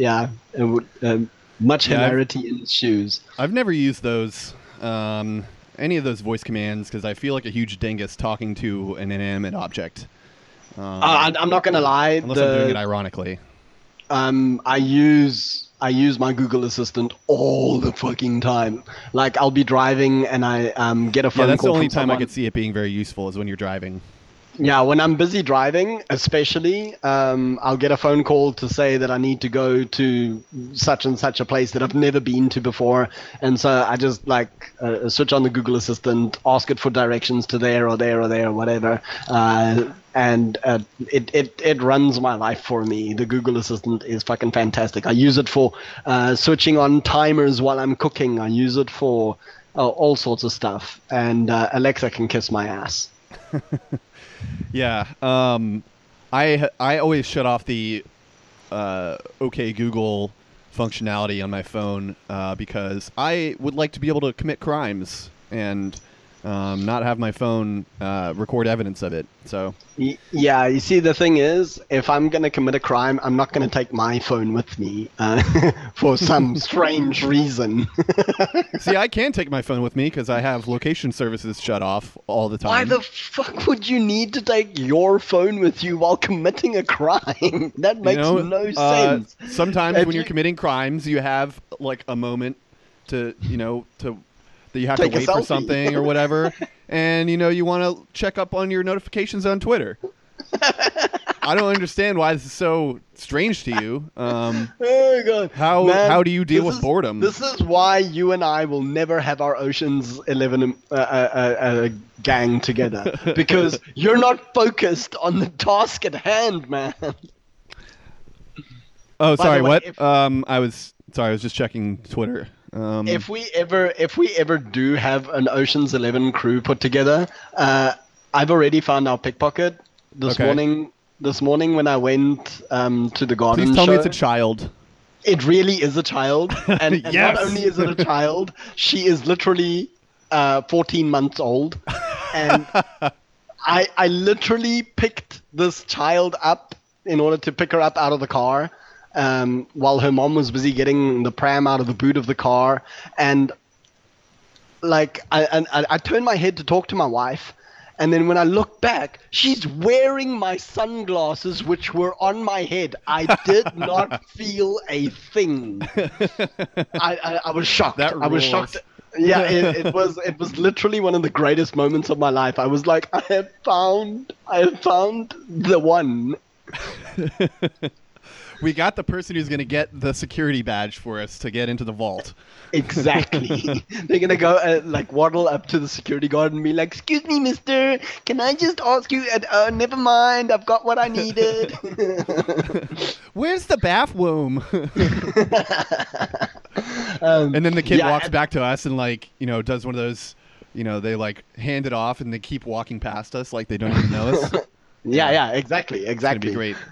much hilarity ensues. I've never used those. Any of those voice commands, because I feel like a huge dingus talking to an inanimate object. I'm not gonna lie. Unless I'm doing it ironically. I use my Google Assistant all the fucking time. Like, I'll be driving and I get a phone call. Yeah, that's the only from time someone. I could see it being very useful is when you're driving. Yeah, when I'm busy driving, especially, I'll get a phone call to say that I need to go to such and such a place that I've never been to before, and so I just switch on the Google Assistant, ask it for directions to there or there or there or whatever, and it runs my life for me. The Google Assistant is fucking fantastic. I use it for switching on timers while I'm cooking. I use it for all sorts of stuff, and Alexa can kiss my ass. Yeah, I always shut off the OK Google functionality on my phone because I would like to be able to commit crimes and not have my phone record evidence of it. So yeah, you see, the thing is, if I'm going to commit a crime, I'm not going to take my phone with me for some strange reason. See, I can take my phone with me because I have location services shut off all the time. Why the fuck would you need to take your phone with you while committing a crime? That makes no sense. Sometimes when you're committing crimes, you have like a moment to that you have to wait for something or whatever, and you want to check up on your notifications on Twitter. I don't understand why this is so strange to you. Oh my God. How do you deal with boredom? This is why you and I will never have our Ocean's 11 gang together, because you're not focused on the task at hand, man. Oh, sorry. What? I was just checking Twitter. If we ever do have an Ocean's 11 crew put together, I've already found our pickpocket this morning. This morning when I went to the garden Please tell show. me it's a child. It really is a child, and Yes! not only is it a child, she is literally 14 months old, and I literally picked this child up in order to pick her up out of the car. While her mom was busy getting the pram out of the boot of the car, and I turned my head to talk to my wife, and then when I look back, she's wearing my sunglasses, which were on my head. I did not feel a thing. I was shocked. I was shocked. Yeah, it was literally one of the greatest moments of my life. I was like, I have found the one. We got the person who's going to get the security badge for us to get into the vault. Exactly. They're going to go waddle up to the security guard and be like, "Excuse me, mister, can I just ask you, never mind, I've got what I needed." Where's the bathroom? And then the kid walks back to us and does one of those, they hand it off and they keep walking past us like they don't even know us. Yeah, exactly. It's going to be great.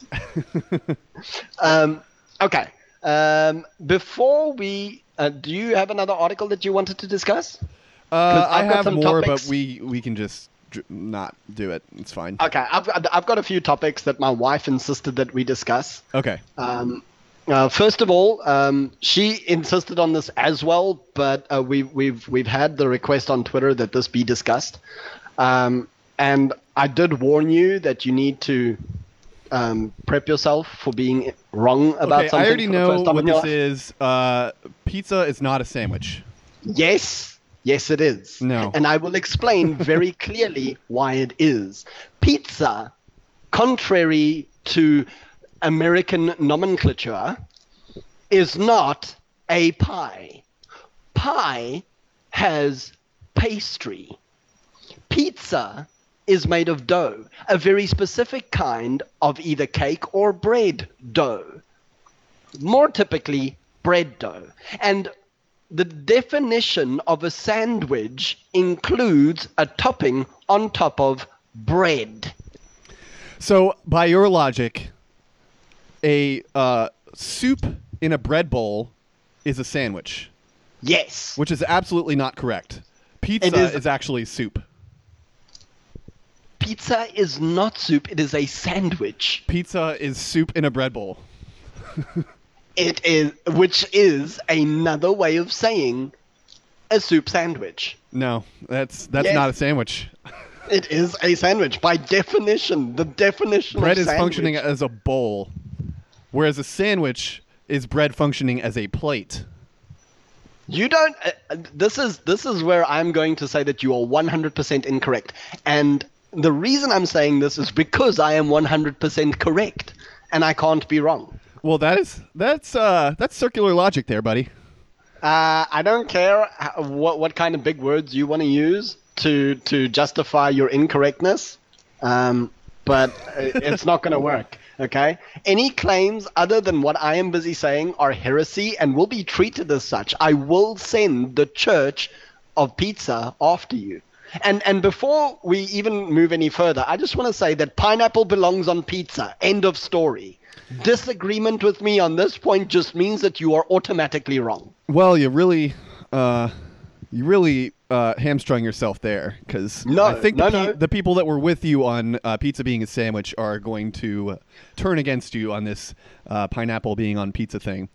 Okay. Before we, do you have another article that you wanted to discuss? I have more, topics. but we can just not do it. It's fine. Okay, I've got a few topics that my wife insisted that we discuss. Okay. First of all, she insisted on this as well, but we've had the request on Twitter that this be discussed, and I did warn you that you need to prep yourself for being wrong about something. I already for the know first time what in your this life. is. Pizza is not a sandwich. Yes, it is. No. And I will explain very clearly why it is. Pizza, contrary to American nomenclature is not a pie. Pie has pastry. Pizza is made of dough, a very specific kind of either cake or bread dough. More typically, bread dough. And the definition of a sandwich includes a topping on top of bread. So, by your logic, a soup in a bread bowl is a sandwich, Yes. which is absolutely not correct. Pizza is actually soup. Pizza is not soup, it is a sandwich. Pizza is soup in a bread bowl. It is, which is another way of saying a soup sandwich. No, that's Yes. not a sandwich. It is a sandwich by definition. The definition Bread of is sandwich. functioning as a bowl, whereas a sandwich is bread functioning as a plate. You don't. This is where I'm going to say that you are 100% incorrect, and the reason I'm saying this is because I am 100% correct, and I can't be wrong. Well, that's circular logic there, buddy. I don't care what kind of big words you want to use to justify your incorrectness, but it's not going to work. Okay? Any claims other than what I am busy saying are heresy and will be treated as such. I will send the Church of Pizza after you. And before we even move any further, I just want to say that pineapple belongs on pizza. End of story. Disagreement with me on this point just means that you are automatically wrong. Well, you really hamstrung yourself there, because I think the people that were with you on pizza being a sandwich are going to turn against you on this pineapple being on pizza thing.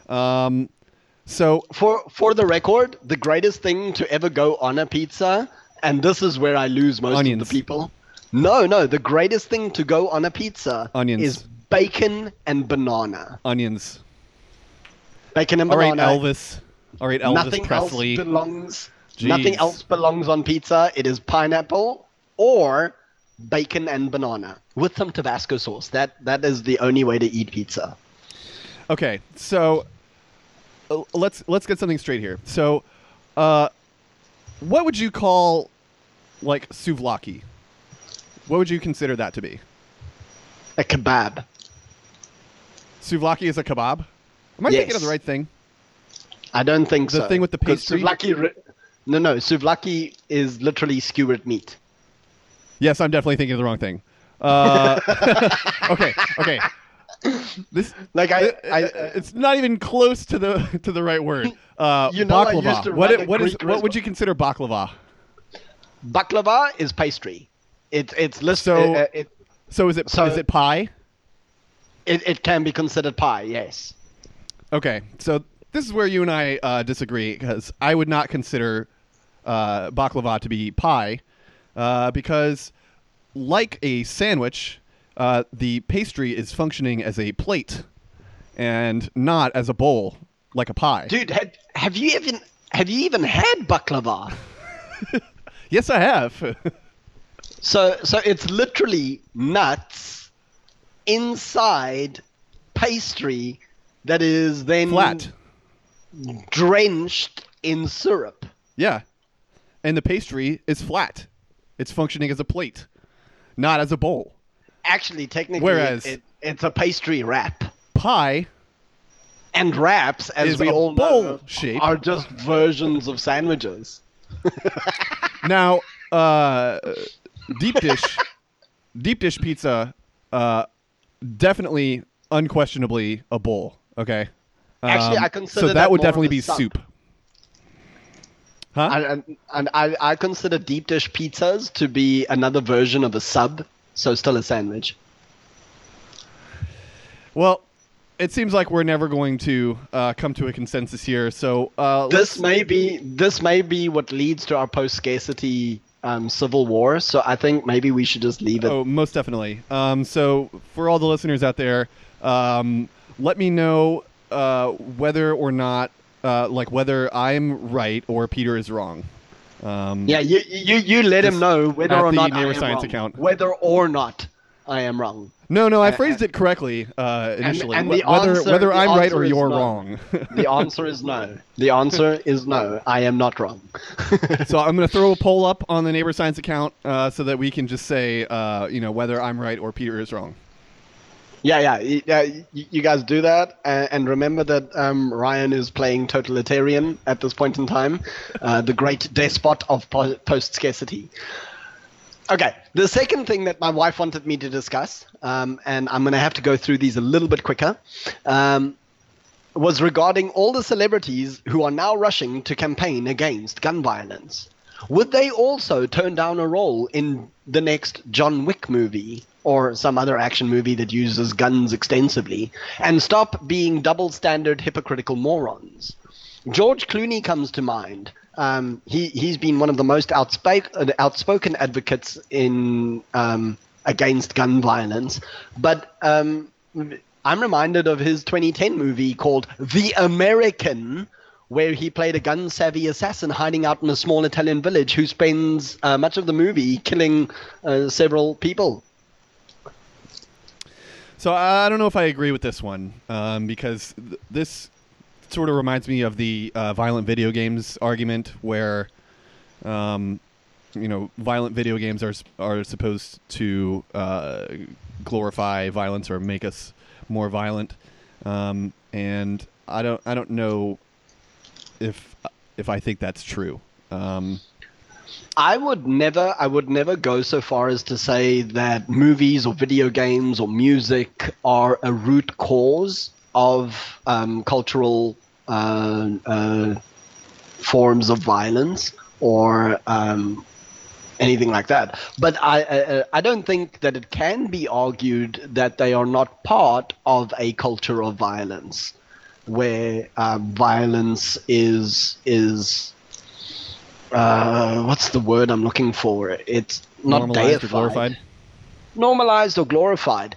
So for the record, the greatest thing to ever go on a pizza, and this is where I lose most Onions. of the people. No, the greatest thing to go on a pizza Onions. is bacon and banana. onions. Bacon and All right, banana. Elvis. All right, Elvis Nothing Presley. else belongs. Jeez. Nothing else belongs on pizza. It is pineapple or bacon and banana with some Tabasco sauce. That is the only way to eat pizza. Okay, so let's get something straight here. So, what would you call like souvlaki? What would you consider that to be? A kebab. Souvlaki is a kebab? Am I Yes. thinking of the right thing? I don't think so. The thing with the 'Cause pastry? No, souvlaki is literally skewered meat. Yes, I'm definitely thinking of the wrong thing. Okay. This Like it's not even close to the right word. You know, I baklava. used to run a What Greek would you consider baklava? Baklava is pastry. It's listed. So is it pie? It can be considered pie. Yes. Okay, so this is where you and I disagree, because I would not consider baklava to be pie, because like a sandwich, the pastry is functioning as a plate and not as a bowl like a pie. Dude, have you even had baklava? Yes, I have. So it's literally nuts inside pastry that is then Flat. drenched in syrup. Yeah. And the pastry is flat. It's functioning as a plate, not as a bowl. Actually, technically, Whereas- it's a pastry wrap. Pie And wraps, as is we a all bowl know, shape. are just versions of sandwiches. Now, deep dish pizza, definitely, unquestionably a bowl. Okay. Actually, I consider so that would more of definitely a be sub. soup. Huh? And I consider deep dish pizzas to be another version of a sub, so still a sandwich. Well, it seems like we're never going to come to a consensus here. So This may be what leads to our post scarcity civil war. So I think maybe we should just leave it. Oh, most definitely. So for all the listeners out there, let me know whether or not, whether I'm right or Peter is wrong. Yeah, you let him know whether at or the not I Neighbor am Science wrong. account. Whether or not I am wrong. No, I phrased it correctly initially. And the whether I'm right or is you're no. wrong. The answer is no. The answer is no. I am not wrong. So I'm going to throw a poll up on the Neighbor Science account so that we can just say, whether I'm right or Peter is wrong. Yeah. You guys do that, and remember that Ryan is playing totalitarian at this point in time, the great despot of post-scarcity. Okay, the second thing that my wife wanted me to discuss, and I'm going to have to go through these a little bit quicker, was regarding all the celebrities who are now rushing to campaign against gun violence. Would they also turn down a role in the next John Wick movie or some other action movie that uses guns extensively and stop being double standard hypocritical morons? George Clooney comes to mind. He's been one of the most outspoken advocates in against gun violence, but I'm reminded of his 2010 movie called The American, where he played a gun-savvy assassin hiding out in a small Italian village who spends much of the movie killing several people. So I don't know if I agree with this one because this sort of reminds me of the violent video games argument where, violent video games are supposed to glorify violence or make us more violent, and I don't know if I think that's true. I would never go so far as to say that movies or video games or music are a root cause of cultural forms of violence or anything like that. But I don't think that it can be argued that they are not part of a culture of violence, where violence is what's the word I'm looking for? It's not normalized deified. or glorified. Normalized or glorified.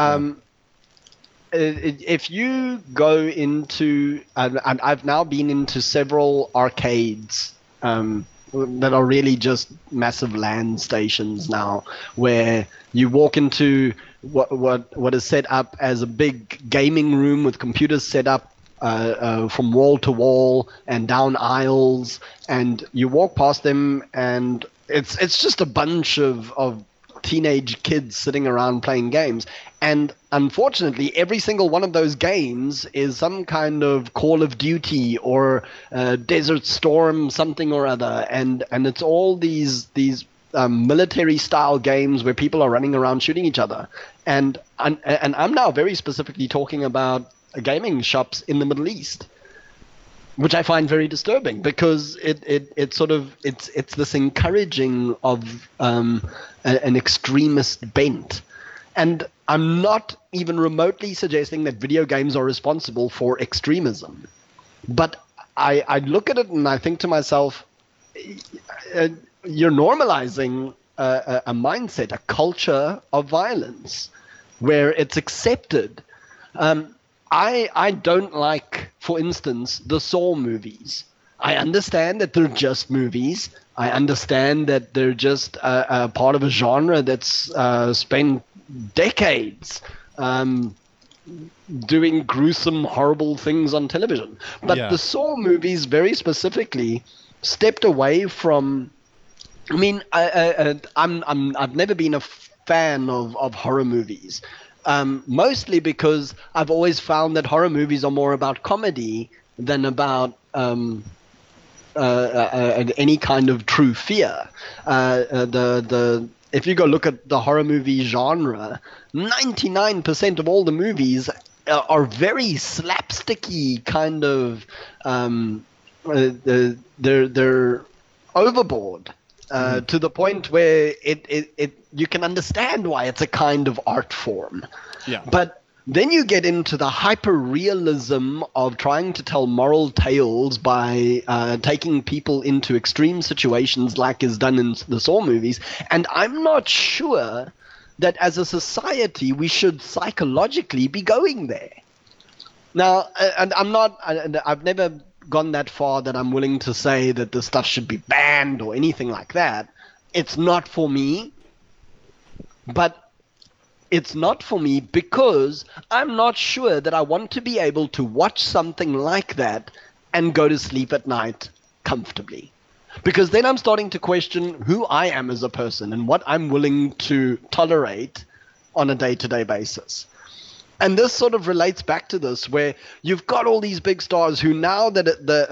If you go into, and I've now been into several arcades that are really just massive LAN stations now, where you walk into what is set up as a big gaming room with computers set up from wall to wall and down aisles, and you walk past them, and it's just a bunch of teenage kids sitting around playing games. And unfortunately, every single one of those games is some kind of Call of Duty or Desert Storm something or other, and it's all these military style games where people are running around shooting each other. And I'm now very specifically talking about gaming shops in the Middle East, which I find very disturbing, because it's this encouraging of an extremist bent. And I'm not even remotely suggesting that video games are responsible for extremism, but I look at it and I think to myself, you're normalizing a mindset, a culture of violence where it's accepted. I don't like, for instance, the Saw movies. I understand that they're just movies. I understand that they're just a part of a genre that's spent decades doing gruesome, horrible things on television. But the Saw movies very specifically stepped away from. I mean, I've never been a fan of horror movies. Mostly because I've always found that horror movies are more about comedy than about any kind of true fear. If you go look at the horror movie genre, 99% of all the movies are very slapsticky kind of. They're overboard. To the point where you can understand why it's a kind of art form. Yeah. But then you get into the hyper-realism of trying to tell moral tales by taking people into extreme situations like is done in the Saw movies. And I'm not sure that as a society we should psychologically be going there. Now, and I've never gone that far that I'm willing to say that the stuff should be banned or anything like that. It's not for me. But It's not for me because I'm not sure that I want to be able to watch something like that and go to sleep at night comfortably. Because then I'm starting to question who I am as a person and what I'm willing to tolerate on a day-to-day basis. And this sort of relates back to this, where you've got all these big stars who, now that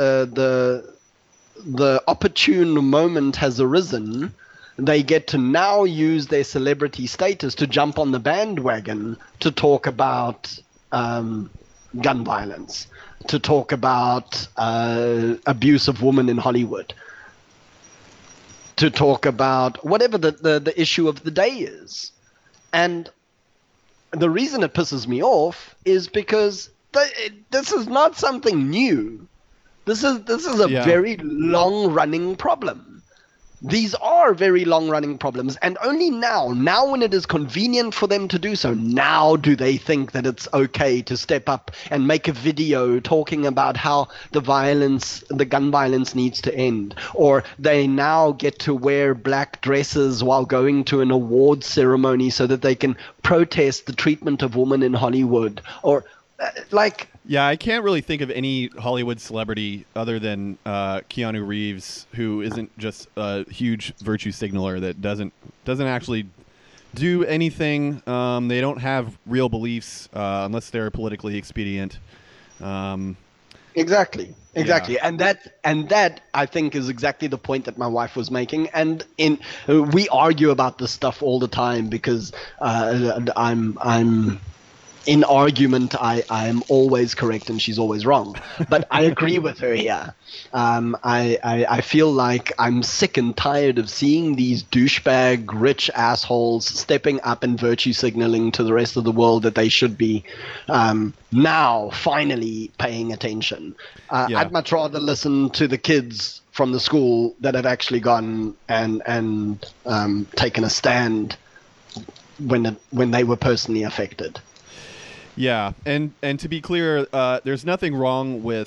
the opportune moment has arisen, they get to now use their celebrity status to jump on the bandwagon to talk about gun violence, to talk about abuse of women in Hollywood, to talk about whatever the issue of the day is. And the reason it pisses me off is because this is not something new. This is a very long-running problem. These are very long-running problems, and only now when it is convenient for them to do so, now do they think that it's okay to step up and make a video talking about how the gun violence needs to end. Or they now get to wear black dresses while going to an award ceremony so that they can protest the treatment of women in Hollywood. Or Yeah, I can't really think of any Hollywood celebrity other than Keanu Reeves, who isn't just a huge virtue signaler that doesn't actually do anything. They don't have real beliefs unless they're politically expedient. Exactly. And that I think is exactly the point that my wife was making. And we argue about this stuff all the time because I'm in argument, I am always correct and she's always wrong. But I agree with her here. I feel like I'm sick and tired of seeing these douchebag rich assholes stepping up and virtue signaling to the rest of the world that they should be now finally paying attention. I'd much rather listen to the kids from the school that have actually gone and taken a stand when they were personally affected. Yeah, and to be clear, there's nothing wrong with,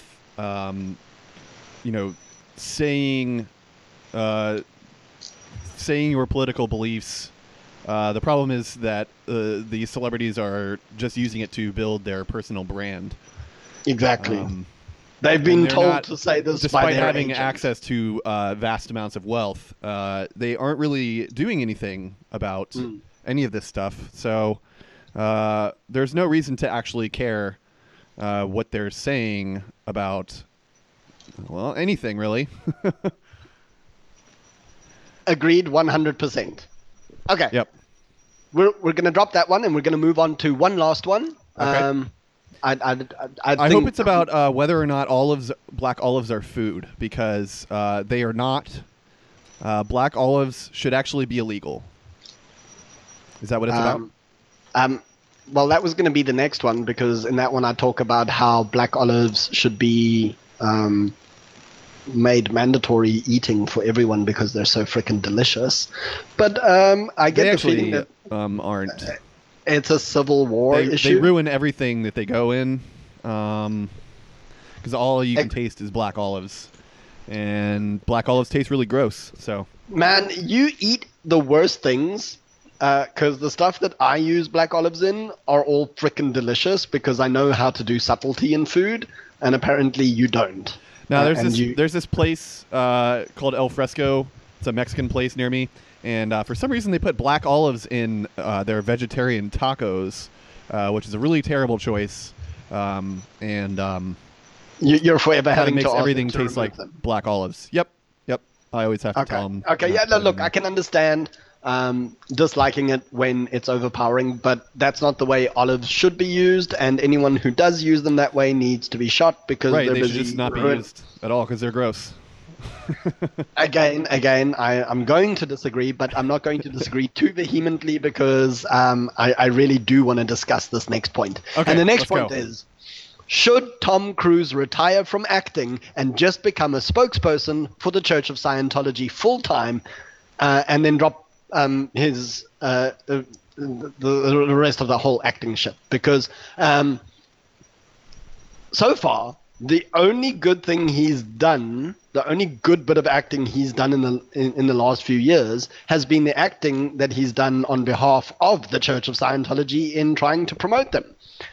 saying your political beliefs. The problem is that these celebrities are just using it to build their personal brand. Exactly. They've been told to say this by despite their having agent. access to vast amounts of wealth. They aren't really doing anything about any of this stuff. So there's no reason to actually care what they're saying about, well, anything really. Agreed, 100%. Okay. Yep. We're going to drop that one, and we're going to move on to one last one. Okay. I hope it's about whether or not black olives are food, because they are not. Black olives should actually be illegal. Is that what it's about? Well, that was going to be the next one, because in that one I talk about how black olives should be made mandatory eating for everyone because they're so freaking delicious. But I get the feeling that aren't. It's a Civil War issue. They ruin everything that they go in, because all you can taste is black olives, and black olives taste really gross. So, man, you eat the worst things. Because the stuff that I use black olives in are all freaking delicious because I know how to do subtlety in food, and apparently you don't. Now there's this place called El Fresco. It's a Mexican place near me, and for some reason they put black olives in their vegetarian tacos, which is a really terrible choice. You're forever having makes to everything taste like them. Black olives. Yep. I always have to tell them. Okay, yeah, look, I can understand disliking it when it's overpowering, but that's not the way olives should be used, and anyone who does use them that way needs to be shot because they they're should busy just not be used at all because they're gross. Again, I'm going to disagree, but I'm not going to disagree too vehemently because I really do want to discuss this next point. Okay, and the next point go. is, should Tom Cruise retire from acting and just become a spokesperson for the Church of Scientology full-time and then drop his the rest of the whole acting ship? Because so far the only good thing he's done, the only good bit of acting he's done in the last few years, has been the acting that he's done on behalf of the Church of Scientology in trying to promote them.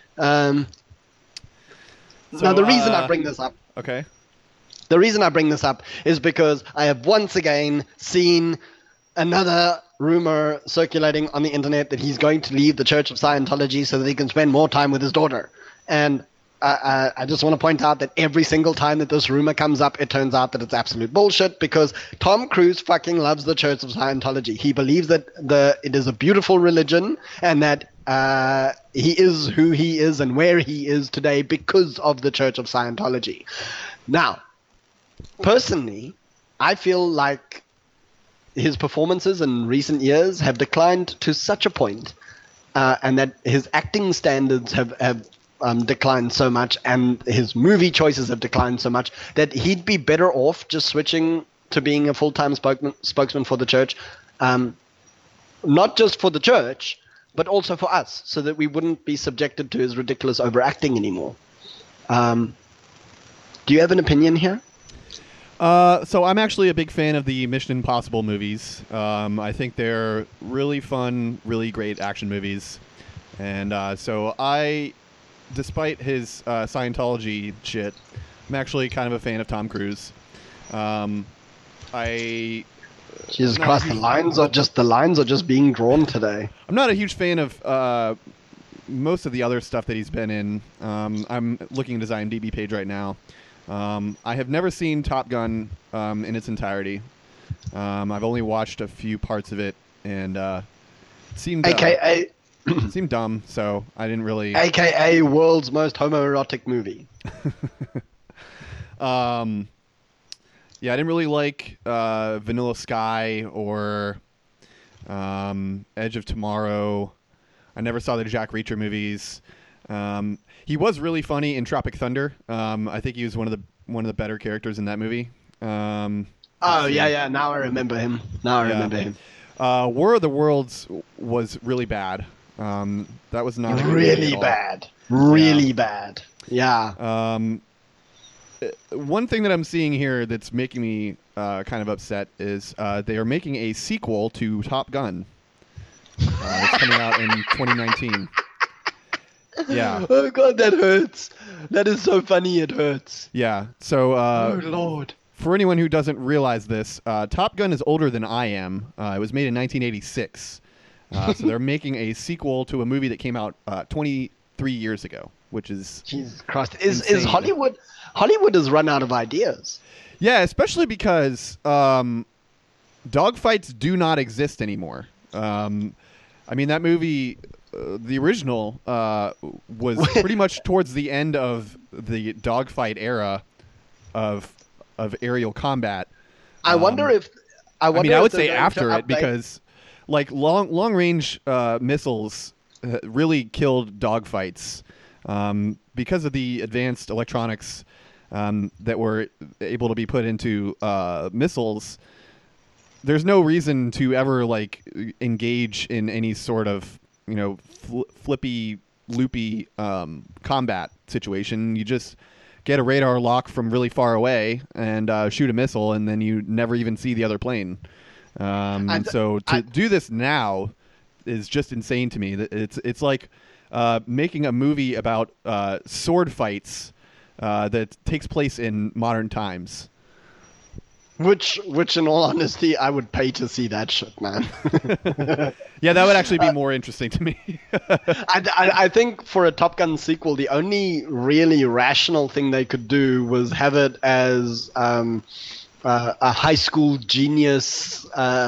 Now, the reason I bring this up. Okay. The reason I bring this up is because I have once again seen another rumor circulating on the internet that he's going to leave the Church of Scientology so that he can spend more time with his daughter. And I just want to point out that every single time that this rumor comes up, it turns out that it's absolute bullshit, because Tom Cruise fucking loves the Church of Scientology. He believes that it is a beautiful religion, and that he is who he is and where he is today because of the Church of Scientology. Now, personally, I feel like his performances in recent years have declined to such a point, and that his acting standards have declined so much, and his movie choices have declined so much, that he'd be better off just switching to being a full-time spokesman for the church, not just for the church, but also for us, so that we wouldn't be subjected to his ridiculous overacting anymore. Do you have an opinion here? So I'm actually a big fan of the Mission Impossible movies. I think they're really fun, really great action movies. And so despite his Scientology shit, I'm actually kind of a fan of Tom Cruise. Jesus Christ, the lines are just being drawn today. I'm not a huge fan of most of the other stuff that he's been in. I'm looking at his IMDb page right now. I have never seen Top Gun in its entirety. I've only watched a few parts of it, and it seemed seemed dumb, so I didn't really. AKA world's most homoerotic movie. Yeah, I didn't really like Vanilla Sky or Edge of Tomorrow. I never saw the Jack Reacher movies. He was really funny in Tropic Thunder. I think he was one of the better characters in that movie. Yeah. Now I remember him. War of the Worlds was really bad. That was not really bad. Really bad. Yeah. One thing that I'm seeing here that's making me kind of upset is they are making a sequel to Top Gun. It's coming out in 2019. Yeah. Oh God, that hurts. That is so funny. It hurts. Yeah. So. Oh Lord. For anyone who doesn't realize this, Top Gun is older than I am. It was made in 1986. So they're making a sequel to a movie that came out 23 years ago, which is Jesus Christ. Is Hollywood has run out of ideas. Yeah, especially because dogfights do not exist anymore. I mean, that movie, the original, was pretty much towards the end of the dogfight era of aerial combat. I wonder if I would say after it, because like long range missiles really killed dogfights because of the advanced electronics that were able to be put into missiles. There's no reason to ever engage in any sort of flippy loopy combat situation. You just get a radar lock from really far away and shoot a missile, and then you never even see the other plane. So to do this now is just insane to me. It's like making a movie about sword fights that takes place in modern times. Which, in all honesty, I would pay to see that shit, man. Yeah, that would actually be more interesting to me. I think for a Top Gun sequel, the only really rational thing they could do was have it as a high school genius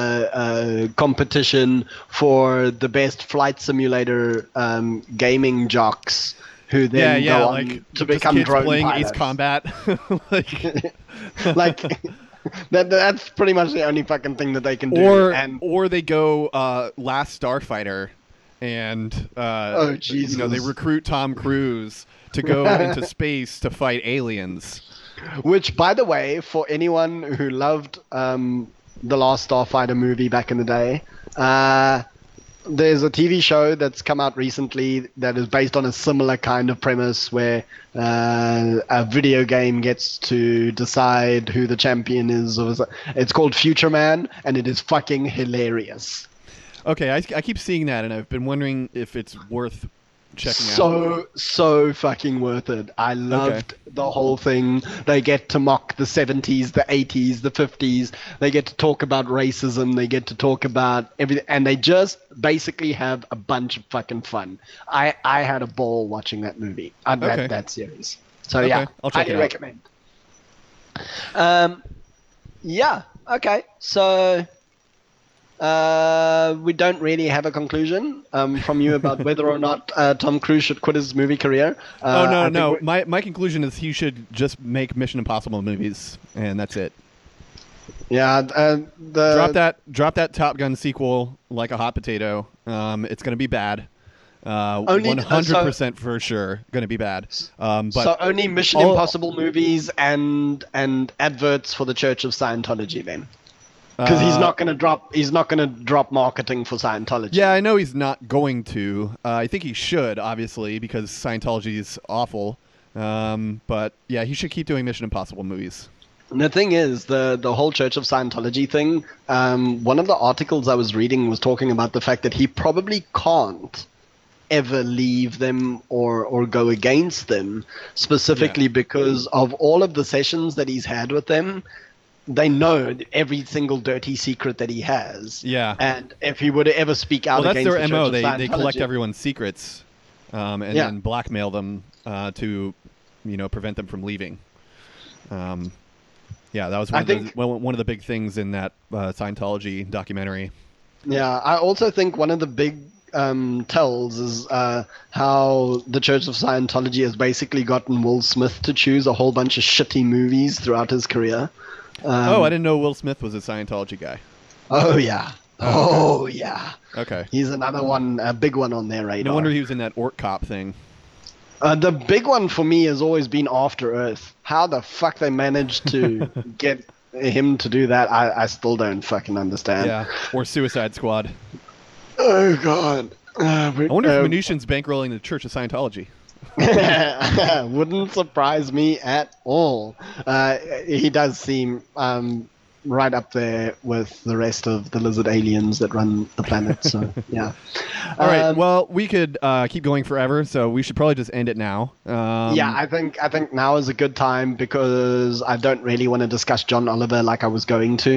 competition for the best flight simulator gaming jocks, who then go on to become drone playing pilots. Ace Combat. That's pretty much the only fucking thing that they can do. Or they go Last Starfighter, and they recruit Tom Cruise to go into space to fight aliens. Which, by the way, for anyone who loved the Last Starfighter movie back in the day, there's a TV show that's come out recently that is based on a similar kind of premise where a video game gets to decide who the champion is. It's called Future Man, and it is fucking hilarious. Okay, I keep seeing that, and I've been wondering if it's worth checking out. So fucking worth it. I loved the whole thing. They get to mock the 70s, the 80s, the 50s. They get to talk about racism. They get to talk about everything, and they just basically have a bunch of fucking fun. I had a ball watching that movie. That series. So yeah, I'll check it out. Recommend. Yeah. Okay. So. We don't really have a conclusion from you about whether or not Tom Cruise should quit his movie career. No. My conclusion is he should just make Mission Impossible movies, and that's it. Yeah. Drop that Top Gun sequel like a hot potato. It's going to be bad. 100% for sure going to be bad. But so only Mission Impossible movies and adverts for the Church of Scientology then. Because he's not going to drop marketing for Scientology. Yeah, I know he's not going to. I think he should, obviously, because Scientology is awful. But yeah, he should keep doing Mission Impossible movies. And the thing is, the whole Church of Scientology thing, one of the articles I was reading was talking about the fact that he probably can't ever leave them or go against them, specifically because of all of the sessions that he's had with them. They know every single dirty secret that he has. Yeah. And if he were to ever speak out against that's their MO. They Scientology, collect everyone's secrets and then blackmail them to, prevent them from leaving. That was one of the big things in that Scientology documentary. Yeah, I also think one of the big tells is how the Church of Scientology has basically gotten Will Smith to choose a whole bunch of shitty movies throughout his career. I didn't know Will Smith was a Scientology guy. Oh, yeah. Oh, yeah. Okay. He's another one, a big one on their radar. No wonder he was in that Orc Cop thing. The big one for me has always been After Earth. How the fuck they managed to get him to do that, I still don't fucking understand. Yeah, or Suicide Squad. Oh, God. I wonder if Mnuchin's bankrolling the Church of Scientology. Wouldn't surprise me at all. He does seem right up there with the rest of the lizard aliens that run the planet. So yeah. All right. Well, we could keep going forever, so we should probably just end it now. I think now is a good time because I don't really want to discuss John Oliver like I was going to.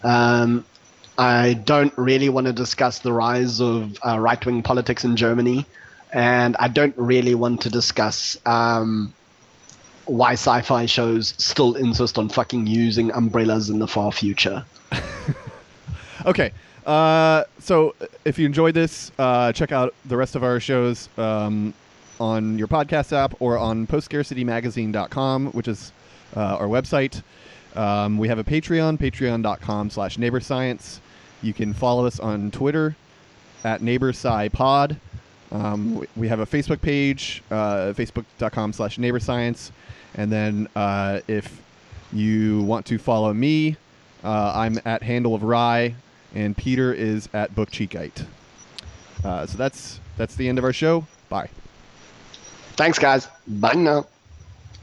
I don't really want to discuss the rise of right-wing politics in Germany. And I don't really want to discuss why sci-fi shows still insist on fucking using umbrellas in the far future. Okay. So if you enjoyed this, check out the rest of our shows on your podcast app or on postscarsitymagazine.com, which is our website. We have a Patreon, patreon.com/neighborscience. You can follow us on Twitter at NeighborSciPod. We have a Facebook page, facebook.com/neighborscience. And then if you want to follow me, I'm at Handle of Rye, and Peter is at Bookcheekite. So that's the end of our show. Bye. Thanks, guys. Bye now.